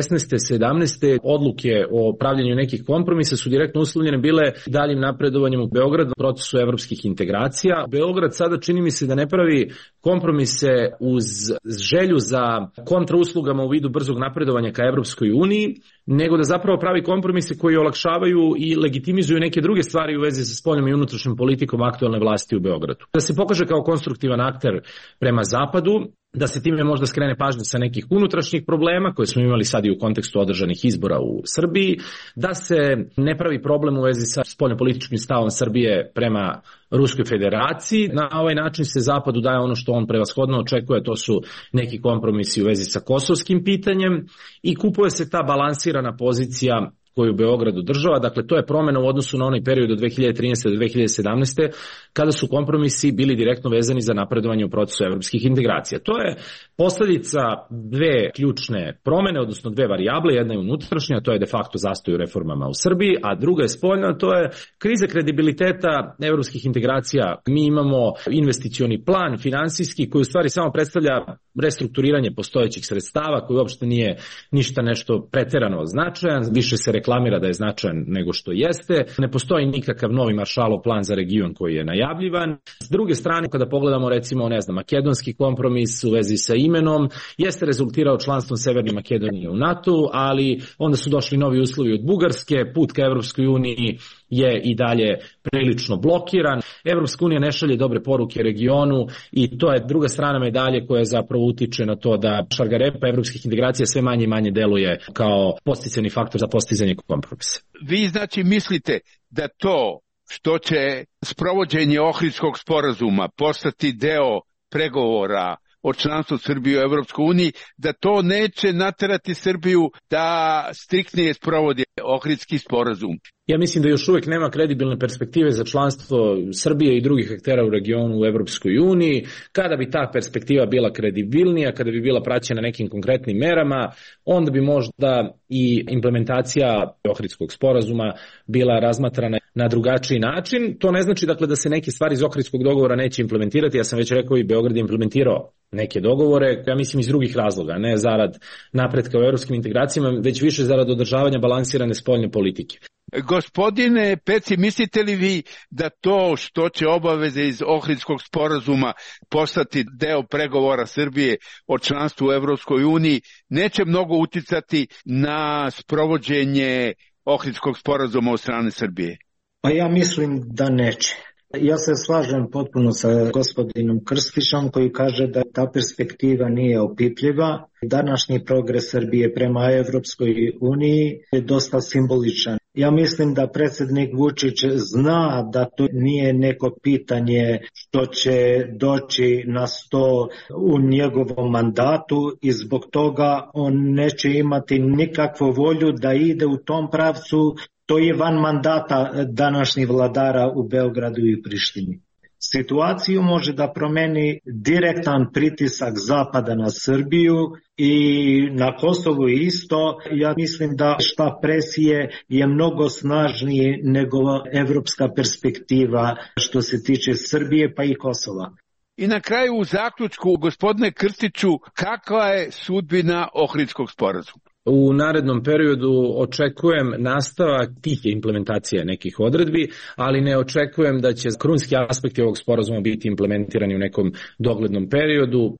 17. odluke o pravljenju nekih kompromisa su direktno uslovljene bile daljim napredovanjem u Beogradu u procesu evropskih integracija. Beograd sada čini mi se da ne pravi kompromise uz želju za kontrauslugama u vidu brzog napredovanja ka Evropskoj uniji, nego da zapravo pravi kompromise koji olakšavaju i legitimizuju neke druge stvari u vezi sa spoljnom i unutrašnjom politikom aktualne vlasti u Beogradu. Da se pokaže kao konstruktivan akter prema zapadu, da se time možda skrene pažnja sa nekih unutrašnjih problema koje smo imali sad i u kontekstu održanih izbora u Srbiji, da se ne pravi problem u vezi sa spoljnopolitičkim stavom Srbije prema Ruskoj federaciji. Na ovaj način se Zapadu daje ono što on prevashodno očekuje, to su neki kompromisi u vezi sa kosovskim pitanjem i kupuje se ta balansirana pozicija koju Beograd održava. Dakle, to je promjena u odnosu na onaj period od 2013. do 2017. kada su kompromisi bili direktno vezani za napredovanje u procesu evropskih integracija. To je posljedica dve ključne promjene, odnosno dve varijable. Jedna je unutrašnja, to je de facto zastoj u reformama u Srbiji, a druga je spoljna, to je kriza kredibiliteta evropskih integracija. Mi imamo investicioni plan finansijski koji u stvari samo predstavlja restrukturiranje postojećih sredstava, koji uopšte nije ništa nešto preterano značajan, više se reklamira da je značajan nego što jeste. Ne postoji nikakav novi Maršalov plan za region koji je najavljivan. S druge strane, kada pogledamo recimo, makedonski kompromis u vezi sa imenom, jeste rezultirao članstvom Severne Makedonije u NATO, ali onda su došli novi uslovi od Bugarske, put ka Evropskoj uniji je i dalje prilično blokiran. Evropska unija ne šalje dobre poruke regionu i to je druga strana medalje koja zapravo utiče na to da šargarepa evropskih integracija sve manje i manje deluje kao podsticajni faktor za postizanje kompromisa. Vi znači mislite da to što će sprovođenje Ohridskog sporazuma postati deo pregovora o članstvu Srbije u Evropskoj uniji, da to neće naterati Srbiju da striktnije sprovodi Ohridski sporazum? Ja mislim da još uvijek nema kredibilne perspektive za članstvo Srbije i drugih aktera u regionu u Evropskoj uniji. Kada bi ta perspektiva bila kredibilnija, kada bi bila praćena nekim konkretnim merama, onda bi možda i implementacija Ohridskog sporazuma bila razmatrana na drugačiji način. To ne znači dakle da se neke stvari iz Ohridskog dogovora neće implementirati. Ja sam već rekao i Beograd je implementirao neke dogovore, ja mislim iz drugih razloga, ne zarad napretka u evropskim integracijama, već više zarad održavanja balansirane spoljne politike. Gospodine Peci, mislite li vi da to što će obaveze iz Ohridskog sporazuma postati deo pregovora Srbije o članstvu u Evropskoj uniji neće mnogo uticati na sprovođenje Ohridskog sporazuma od strane Srbije? Pa ja mislim da neće. Ja se slažem potpuno sa gospodinom Krstićom koji kaže da ta perspektiva nije opipljiva. Današnji progres Srbije prema Evropskoj uniji je dosta simboličan. Ja mislim da predsjednik Vučić zna da to nije neko pitanje što će doći na sto u njegovom mandatu i zbog toga on neće imati nikakvu volju da ide u tom pravcu. To je van mandata današnjih vladara u Beogradu i Prištini. Situaciju može da promeni direktan pritisak Zapada na Srbiju i na Kosovu isto. Ja mislim da šta presije je mnogo snažniji nego evropska perspektiva što se tiče Srbije pa i Kosova. I na kraju u zaključku, gospodine Krstiću, kakva je sudbina Ohridskog sporazuma? U narednom periodu očekujem nastavak tih implementacija nekih odredbi, ali ne očekujem da će krunski aspekti ovog sporazuma biti implementirani u nekom doglednom periodu.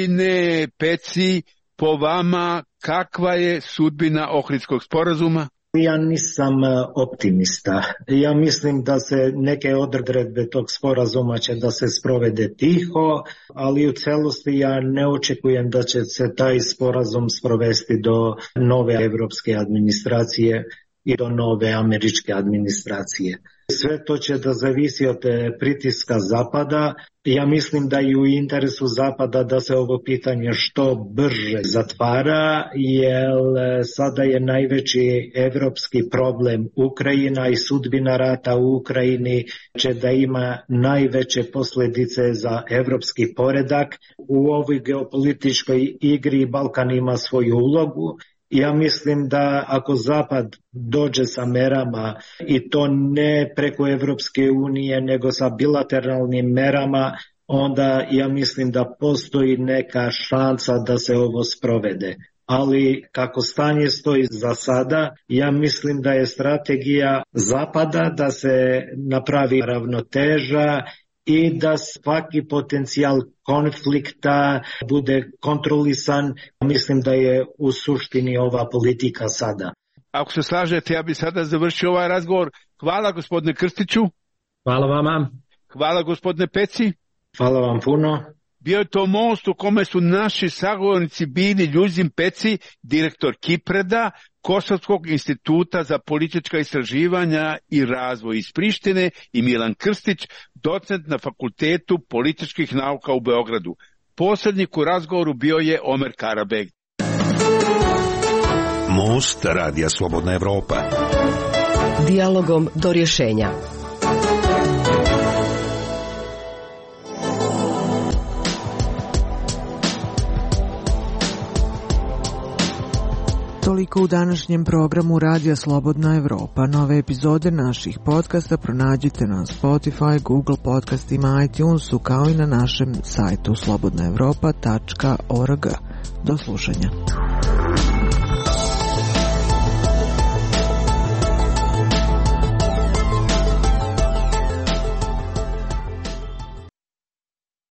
Gospodine Peci, po vama kakva je sudbina Ohridskog sporazuma? Ja nisam optimista. Ja mislim da se neke odredbe tog sporazuma će da se sprovede tiho, ali u celosti ja ne očekujem da će se taj sporazum sprovesti do nove evropske administracije i do nove američke administracije. Sve to će da zavisi od pritiska Zapada. Ja mislim da je u interesu Zapada da se ovo pitanje što brže zatvara, jer sada je najveći evropski problem Ukrajina i sudbina rata u Ukrajini će da ima najveće posljedice za evropski poredak. U ovoj geopolitičkoj igri Balkan ima svoju ulogu. Ja mislim da ako Zapad dođe sa merama i to ne preko Evropske unije nego sa bilateralnim merama, onda ja mislim da postoji neka šansa da se ovo sprovede. Ali kako stanje stoji za sada, ja mislim da je strategija Zapada da se napravi ravnoteža i da svaki potencijal konflikta bude kontrolisan. Mislim da je u suštini ova politika sada. Ako se slažete, ja bih sada završio ovaj razgovor. Hvala gospodine Krstiću. Hvala vama. Hvala gospodine Peci. Hvala vam puno. Bio je to most u kome su naši sagovornici bili Ljuzin Peci, direktor Kipreda, Kosovskog instituta za politička istraživanja i razvoj iz Prištine, i Milan Krstić, docent na Fakultetu političkih nauka u Beogradu. Posrednik u razgovoru bio je Omer Karabeg. Most Radija Slobodna Evropa. Dijalogom do rješenja. Toliko u današnjem programu Radija Slobodna Evropa. Nove epizode naših podcasta pronađite na Spotify, Google podcastima, iTunesu, kao i na našem sajtu slobodnaevropa.org. Do slušanja.